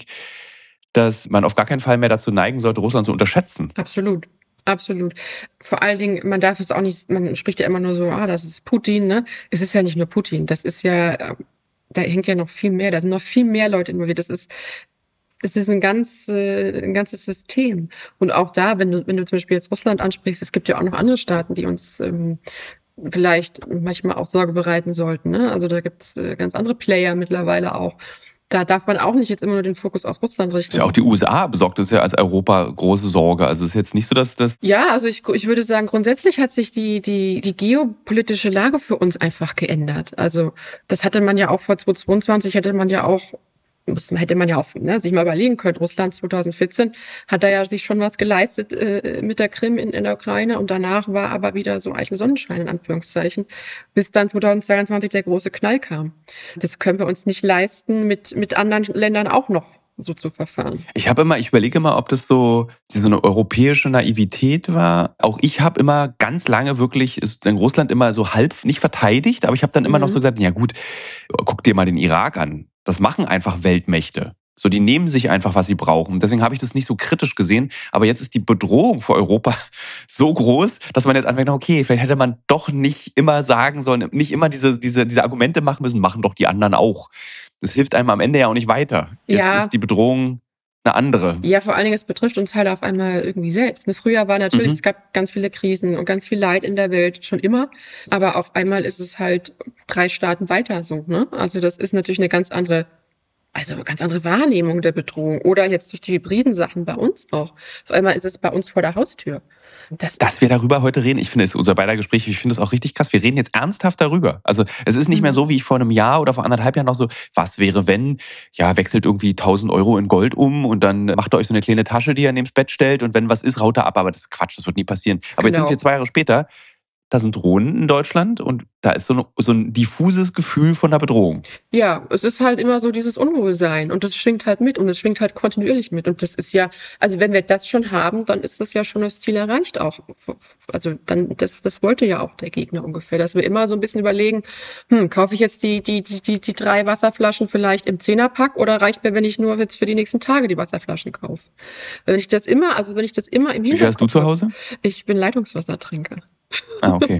dass man auf gar keinen Fall mehr dazu neigen sollte, Russland zu unterschätzen. Absolut. Absolut. Vor allen Dingen, man darf es auch nicht, man spricht ja immer nur so, ah, das ist Putin, ne? Es ist ja nicht nur Putin, das ist ja, äh, da hängt ja noch viel mehr, da sind noch viel mehr Leute involviert. Das ist, es ist ein ganz, äh, ein ganzes System. Und auch da, wenn du, wenn du zum Beispiel jetzt Russland ansprichst, es gibt ja auch noch andere Staaten, die uns ähm, vielleicht manchmal auch Sorge bereiten sollten, ne? Also da gibt's äh, ganz andere Player mittlerweile auch. Da darf man auch nicht jetzt immer nur den Fokus auf Russland richten. Ja, auch die U S A besorgt uns ja als Europa große Sorge. Also es ist jetzt nicht so, dass das... Ja, also ich, ich würde sagen, grundsätzlich hat sich die, die, die geopolitische Lage für uns einfach geändert. Also das hatte man ja auch vor zweitausendzweiundzwanzig, hätte man ja auch, das hätte man ja auch ne, sich mal überlegen können. Russland zweitausendvierzehn hat da ja sich schon was geleistet äh, mit der Krim in, in der Ukraine und danach war aber wieder so eitel Sonnenschein in Anführungszeichen, bis dann zweitausendzweiundzwanzig der große Knall kam. Das können wir uns nicht leisten, mit, mit anderen Ländern auch noch so zu verfahren. Ich habe immer, ich überlege immer, ob das so, so eine europäische Naivität war. Auch ich habe immer ganz lange wirklich in Russland immer so halb nicht verteidigt, aber ich habe dann immer Mhm. noch so gesagt, ja gut, guck dir mal den Irak an. Das machen einfach Weltmächte. So, die nehmen sich einfach, was sie brauchen. Deswegen habe ich das nicht so kritisch gesehen. Aber jetzt ist die Bedrohung für Europa so groß, dass man jetzt anfängt, okay, vielleicht hätte man doch nicht immer sagen sollen, nicht immer diese, diese, diese Argumente machen müssen, machen doch die anderen auch. Das hilft einem am Ende ja auch nicht weiter. Jetzt Ja. ist die Bedrohung eine andere. Ja, vor allen Dingen, es betrifft uns halt auf einmal irgendwie selbst. Ne, früher war natürlich, Mhm. es gab ganz viele Krisen und ganz viel Leid in der Welt, schon immer. Aber auf einmal ist es halt drei Staaten weiter so, ne? Also das ist natürlich eine ganz andere, also eine ganz andere Wahrnehmung der Bedrohung. Oder jetzt durch die hybriden Sachen bei uns auch. Auf einmal ist es bei uns vor der Haustür. Das Dass wir darüber heute reden, ich finde, es ist unser beider Gespräch, ich finde es auch richtig krass. Wir reden jetzt ernsthaft darüber. Also es ist nicht Mhm. mehr so, wie ich vor einem Jahr oder vor anderthalb Jahren noch so, was wäre, wenn, ja, wechselt irgendwie tausend Euro in Gold um und dann macht ihr euch so eine kleine Tasche, die ihr neben das Bett stellt und wenn was ist, haut er ab. Aber das ist Quatsch, das wird nie passieren. Aber jetzt Genau. sind wir zwei Jahre später, da sind Drohnen in Deutschland und da ist so ein, so ein diffuses Gefühl von einer Bedrohung. Ja, es ist halt immer so dieses Unwohlsein und das schwingt halt mit und es schwingt halt kontinuierlich mit und das ist ja, also wenn wir das schon haben, dann ist das ja schon das Ziel erreicht auch. Also dann, das, das wollte ja auch der Gegner ungefähr, dass wir immer so ein bisschen überlegen, hm, kaufe ich jetzt die, die, die, die, die drei Wasserflaschen vielleicht im Zehnerpack oder reicht mir, wenn ich nur jetzt für die nächsten Tage die Wasserflaschen kaufe? Wenn ich das immer, also wenn ich das immer im Wie viel hast du Hinterkopf zu habe- Hause? Ich bin Leitungswassertrinker. Ah, okay.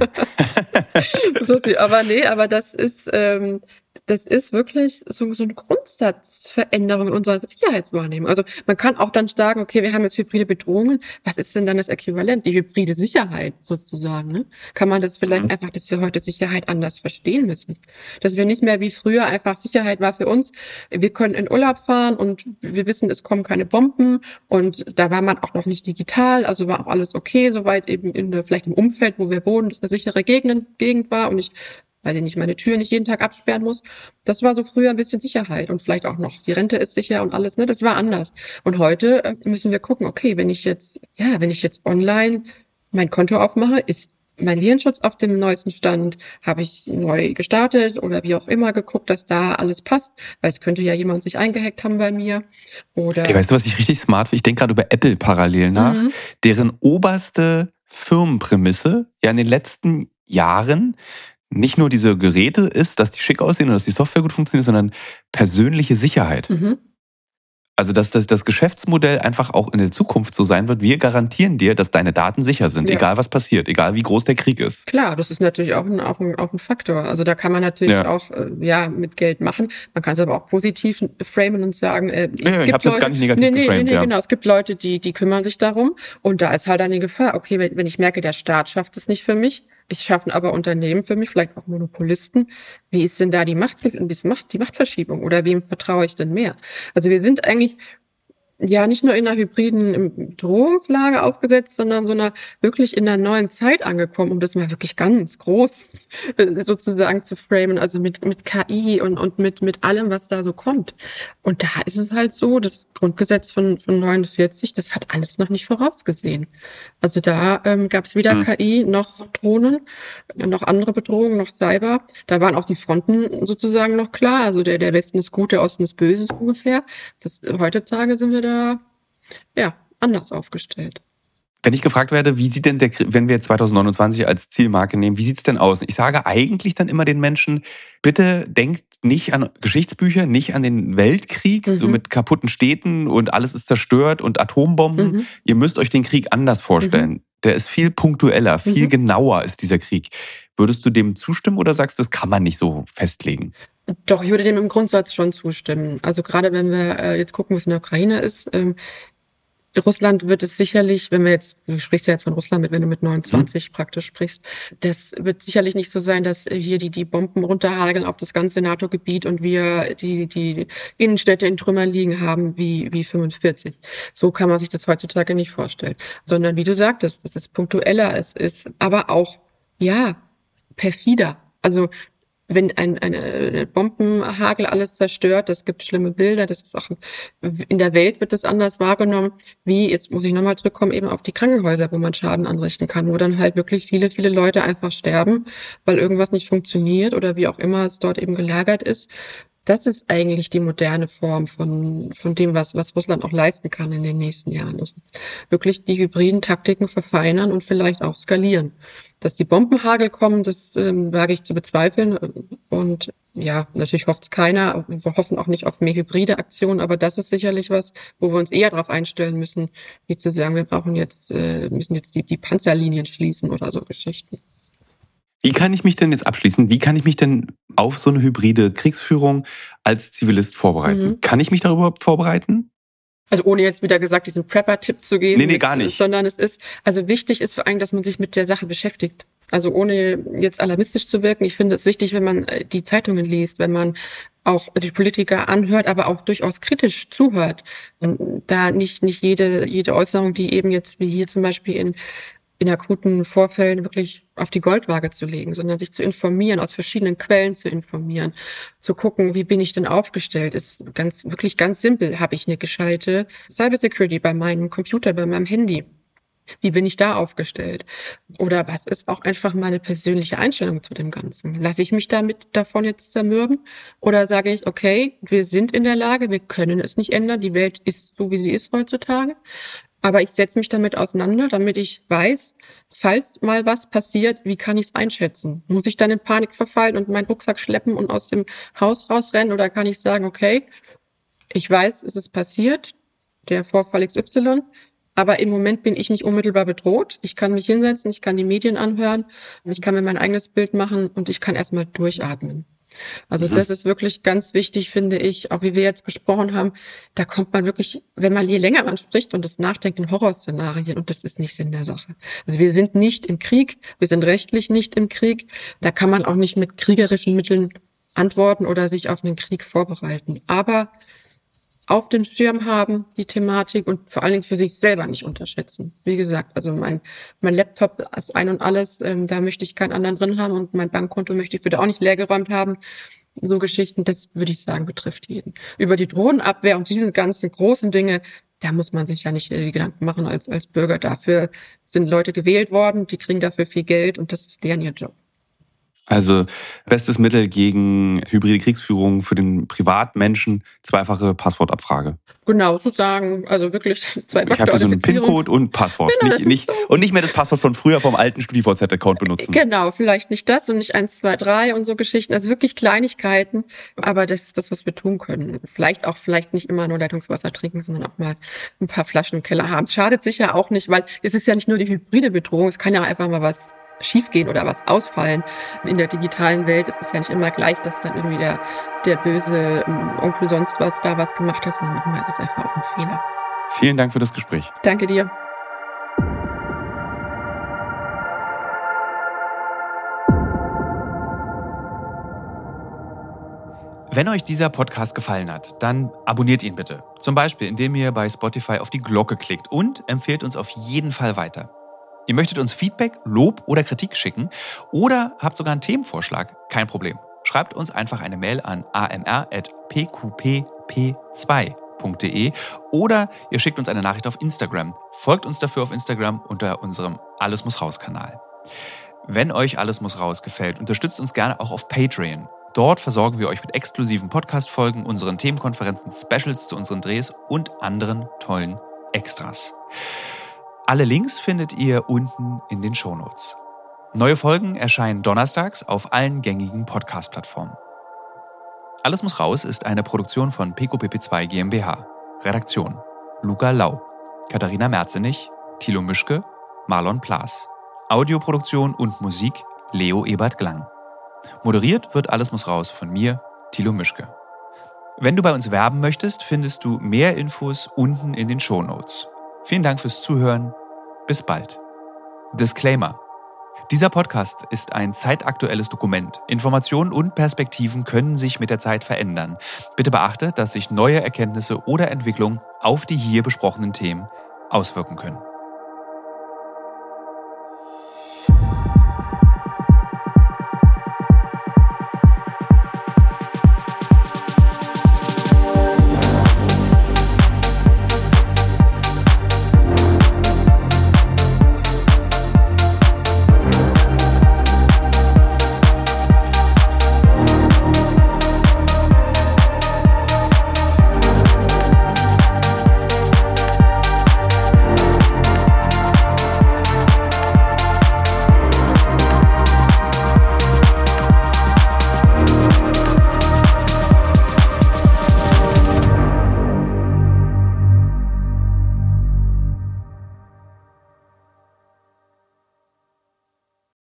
So viel. Aber nee, aber das ist, ähm, das ist wirklich so, so eine Grundsatzveränderung in unserer Sicherheitswahrnehmung. Also man kann auch dann sagen, okay, wir haben jetzt hybride Bedrohungen. Was ist denn dann das Äquivalent? Die hybride Sicherheit sozusagen. Ne? Kann man das vielleicht Mhm. einfach, dass wir heute Sicherheit anders verstehen müssen? Dass wir nicht mehr wie früher einfach Sicherheit war für uns. Wir können in Urlaub fahren und wir wissen, es kommen keine Bomben und da war man auch noch nicht digital, also war auch alles okay, soweit eben in der, vielleicht im Umfeld, wo wir wohnen, das eine sichere Gegend, Gegend war und ich, weil ich nicht meine Tür nicht jeden Tag absperren muss. Das war so früher ein bisschen Sicherheit und vielleicht auch noch die Rente ist sicher und alles, ne? Das war anders. Und heute äh, müssen wir gucken, okay, wenn ich jetzt, ja, wenn ich jetzt online mein Konto aufmache, ist mein Virenschutz auf dem neuesten Stand, habe ich neu gestartet oder wie auch immer geguckt, dass da alles passt, weil es könnte ja jemand sich eingehackt haben bei mir oder Ey, weißt du, was ich richtig smart finde? Ich denke gerade über Apple parallel nach. Mhm. Deren oberste Firmenprämisse ja in den letzten Jahren nicht nur diese Geräte ist, dass die schick aussehen und dass die Software gut funktioniert, sondern persönliche Sicherheit. Mhm. Also dass, dass das Geschäftsmodell einfach auch in der Zukunft so sein wird, wir garantieren dir, dass deine Daten sicher sind, Ja. egal was passiert, egal wie groß der Krieg ist. Klar, das ist natürlich auch ein, auch ein, auch ein Faktor. Also da kann man natürlich Ja. auch äh, ja mit Geld machen. Man kann es aber auch positiv framen und sagen, äh, Ja, ich habe das gar nicht negativ nee, nee, geframed, nee, nee, ja. genau. Es gibt Leute, die die kümmern sich darum und da ist halt dann die Gefahr. Okay, wenn, wenn ich merke, der Staat schafft es nicht für mich, Es schaffen aber Unternehmen für mich, vielleicht auch Monopolisten. Wie ist denn da die Macht, die Macht, die Machtverschiebung? Oder wem vertraue ich denn mehr? Also wir sind eigentlich ja nicht nur in einer hybriden ähm, Bedrohungslage ausgesetzt, sondern so einer wirklich in einer neuen Zeit angekommen, um das mal wirklich ganz groß äh, sozusagen zu framen, also mit mit K I und und mit mit allem, was da so kommt. Und da ist es halt so, das Grundgesetz von von neunundvierzig, das hat alles noch nicht vorausgesehen. Also da ähm, gab es weder Hm. K I noch Drohnen, äh, noch andere Bedrohungen, noch Cyber. Da waren auch die Fronten sozusagen noch klar. Also der der Westen ist gut, der Osten ist böse so ungefähr. Das heutzutage sind wir da ja anders aufgestellt. Wenn ich gefragt werde, wie sieht denn der, Krie- wenn wir jetzt zwanzig neunundzwanzig als Zielmarke nehmen, wie sieht es denn aus? Ich sage eigentlich dann immer den Menschen, bitte denkt nicht an Geschichtsbücher, nicht an den Weltkrieg, so Mhm. mit kaputten Städten und alles ist zerstört und Atombomben. Mhm. Ihr müsst euch den Krieg anders vorstellen. Der ist viel punktueller, viel Mhm. genauer ist dieser Krieg. Würdest du dem zustimmen oder sagst du, das kann man nicht so festlegen? Doch, ich würde dem im Grundsatz schon zustimmen. Also gerade wenn wir äh, jetzt gucken, was in der Ukraine ist, ähm, Russland wird es sicherlich, wenn wir jetzt, du sprichst ja jetzt von Russland, mit, wenn du mit neunundzwanzig praktisch sprichst, das wird sicherlich nicht so sein, dass hier die, die Bomben runterhageln auf das ganze NATO-Gebiet und wir die, die Innenstädte in Trümmern liegen haben wie, wie fünfundvierzig. So kann man sich das heutzutage nicht vorstellen. Sondern wie du sagtest, es ist punktueller, es ist aber auch, ja, perfider. Also wenn ein eine Bombenhagel alles zerstört, das gibt schlimme Bilder, das ist auch in der Welt wird das anders wahrgenommen, wie, jetzt muss ich nochmal zurückkommen, eben auf die Krankenhäuser, wo man Schaden anrichten kann, wo dann halt wirklich viele, viele Leute einfach sterben, weil irgendwas nicht funktioniert oder wie auch immer es dort eben gelagert ist. Das ist eigentlich die moderne Form von, von dem, was, was Russland auch leisten kann in den nächsten Jahren. Das ist wirklich die hybriden Taktiken verfeinern und vielleicht auch skalieren. Dass die Bombenhagel kommen, das ähm, wage ich zu bezweifeln. Und ja, natürlich hofft es keiner. Wir hoffen auch nicht auf mehr hybride Aktionen, aber das ist sicherlich was, wo wir uns eher darauf einstellen müssen, wie zu sagen, wir brauchen jetzt, äh, müssen jetzt die, die Panzerlinien schließen oder so Geschichten. Wie kann ich mich denn jetzt abschließen? Wie kann ich mich denn auf so eine hybride Kriegsführung als Zivilist vorbereiten? Mhm. Kann ich mich darüber überhaupt vorbereiten? Also ohne jetzt wieder gesagt, diesen Prepper-Tipp zu geben. Nee, nee, mit, gar nicht. Sondern es ist, also wichtig ist vor allem, dass man sich mit der Sache beschäftigt. Also ohne jetzt alarmistisch zu wirken. Ich finde es wichtig, wenn man die Zeitungen liest, wenn man auch die Politiker anhört, aber auch durchaus kritisch zuhört. Und da nicht, nicht jede, jede Äußerung, die eben jetzt wie hier zum Beispiel in in akuten Vorfällen wirklich auf die Goldwaage zu legen, sondern sich zu informieren, aus verschiedenen Quellen zu informieren, zu gucken, wie bin ich denn aufgestellt, ist ganz, wirklich ganz simpel. Habe ich eine gescheite Cybersecurity bei meinem Computer, bei meinem Handy? Wie bin ich da aufgestellt? Oder was ist auch einfach meine persönliche Einstellung zu dem Ganzen? Lasse ich mich damit davon jetzt zermürben? Oder sage ich, okay, wir sind in der Lage, wir können es nicht ändern, die Welt ist so, wie sie ist heutzutage. Aber ich setze mich damit auseinander, damit ich weiß, falls mal was passiert, wie kann ich es einschätzen? Muss ich dann in Panik verfallen und meinen Rucksack schleppen und aus dem Haus rausrennen? Oder kann ich sagen, okay, ich weiß, es ist passiert, der Vorfall X Y, aber im Moment bin ich nicht unmittelbar bedroht. Ich kann mich hinsetzen, ich kann die Medien anhören, ich kann mir mein eigenes Bild machen und ich kann erstmal durchatmen. Also Mhm. das ist wirklich ganz wichtig, finde ich, auch wie wir jetzt gesprochen haben, da kommt man wirklich, wenn man je länger man spricht und das nachdenkt, in Horrorszenarien und das ist nicht Sinn der Sache. Also wir sind nicht im Krieg, wir sind rechtlich nicht im Krieg, da kann man auch nicht mit kriegerischen Mitteln antworten oder sich auf einen Krieg vorbereiten. Aber auf dem Schirm haben, die Thematik und vor allen Dingen für sich selber nicht unterschätzen. Wie gesagt, also mein, mein Laptop ist ein und alles, ähm, da möchte ich keinen anderen drin haben und mein Bankkonto möchte ich bitte auch nicht leergeräumt haben. So Geschichten, das würde ich sagen, betrifft jeden. Über die Drohnenabwehr und diese ganzen großen Dinge, da muss man sich ja nicht äh, Gedanken machen als, als Bürger. Dafür sind Leute gewählt worden, die kriegen dafür viel Geld und das ist deren ihr Job. Also bestes Mittel gegen hybride Kriegsführung für den Privatmenschen, zweifache Passwortabfrage. Genau, so sagen, also wirklich zwei Ich habe hier so einen PIN-Code und Passwort. Genau, das nicht, ist nicht, so. Und nicht mehr das Passwort von früher vom alten StudiVZ-Account benutzen. Genau, vielleicht nicht das und nicht eins, zwei, drei und so Geschichten. Also wirklich Kleinigkeiten, aber das ist das, was wir tun können. Vielleicht auch, vielleicht nicht immer nur Leitungswasser trinken, sondern auch mal ein paar Flaschen im Keller haben. Es schadet sicher auch nicht, weil es ist ja nicht nur die hybride Bedrohung, es kann ja einfach mal was schiefgehen oder was ausfallen in der digitalen Welt. Es ist ja nicht immer gleich, dass dann irgendwie der, der böse Onkel sonst was da was gemacht hat, sondern manchmal ist es einfach auch ein Fehler. Vielen Dank für das Gespräch. Danke dir. Wenn euch dieser Podcast gefallen hat, dann abonniert ihn bitte. Zum Beispiel, indem ihr bei Spotify auf die Glocke klickt und empfehlt uns auf jeden Fall weiter. Ihr möchtet uns Feedback, Lob oder Kritik schicken oder habt sogar einen Themenvorschlag? Kein Problem. Schreibt uns einfach eine Mail an a m r at p q p p zwei punkt d e oder ihr schickt uns eine Nachricht auf Instagram. Folgt uns dafür auf Instagram unter unserem Alles muss raus Kanal. Wenn euch Alles muss raus gefällt, unterstützt uns gerne auch auf Patreon. Dort versorgen wir euch mit exklusiven Podcast-Folgen, unseren Themenkonferenzen, Specials zu unseren Drehs und anderen tollen Extras. Alle Links findet ihr unten in den Shownotes. Neue Folgen erscheinen donnerstags auf allen gängigen Podcast-Plattformen. Alles muss raus ist eine Produktion von P Q P P zwei GmbH. Redaktion: Luca Lau, Katharina Merzenich, Thilo Mischke, Marlon Plaas. Audioproduktion und Musik: Leo Ebert Glang. Moderiert wird Alles muss raus von mir, Thilo Mischke. Wenn du bei uns werben möchtest, findest du mehr Infos unten in den Shownotes. Vielen Dank fürs Zuhören. Bis bald. Disclaimer: Dieser Podcast ist ein zeitaktuelles Dokument. Informationen und Perspektiven können sich mit der Zeit verändern. Bitte beachte, dass sich neue Erkenntnisse oder Entwicklungen auf die hier besprochenen Themen auswirken können.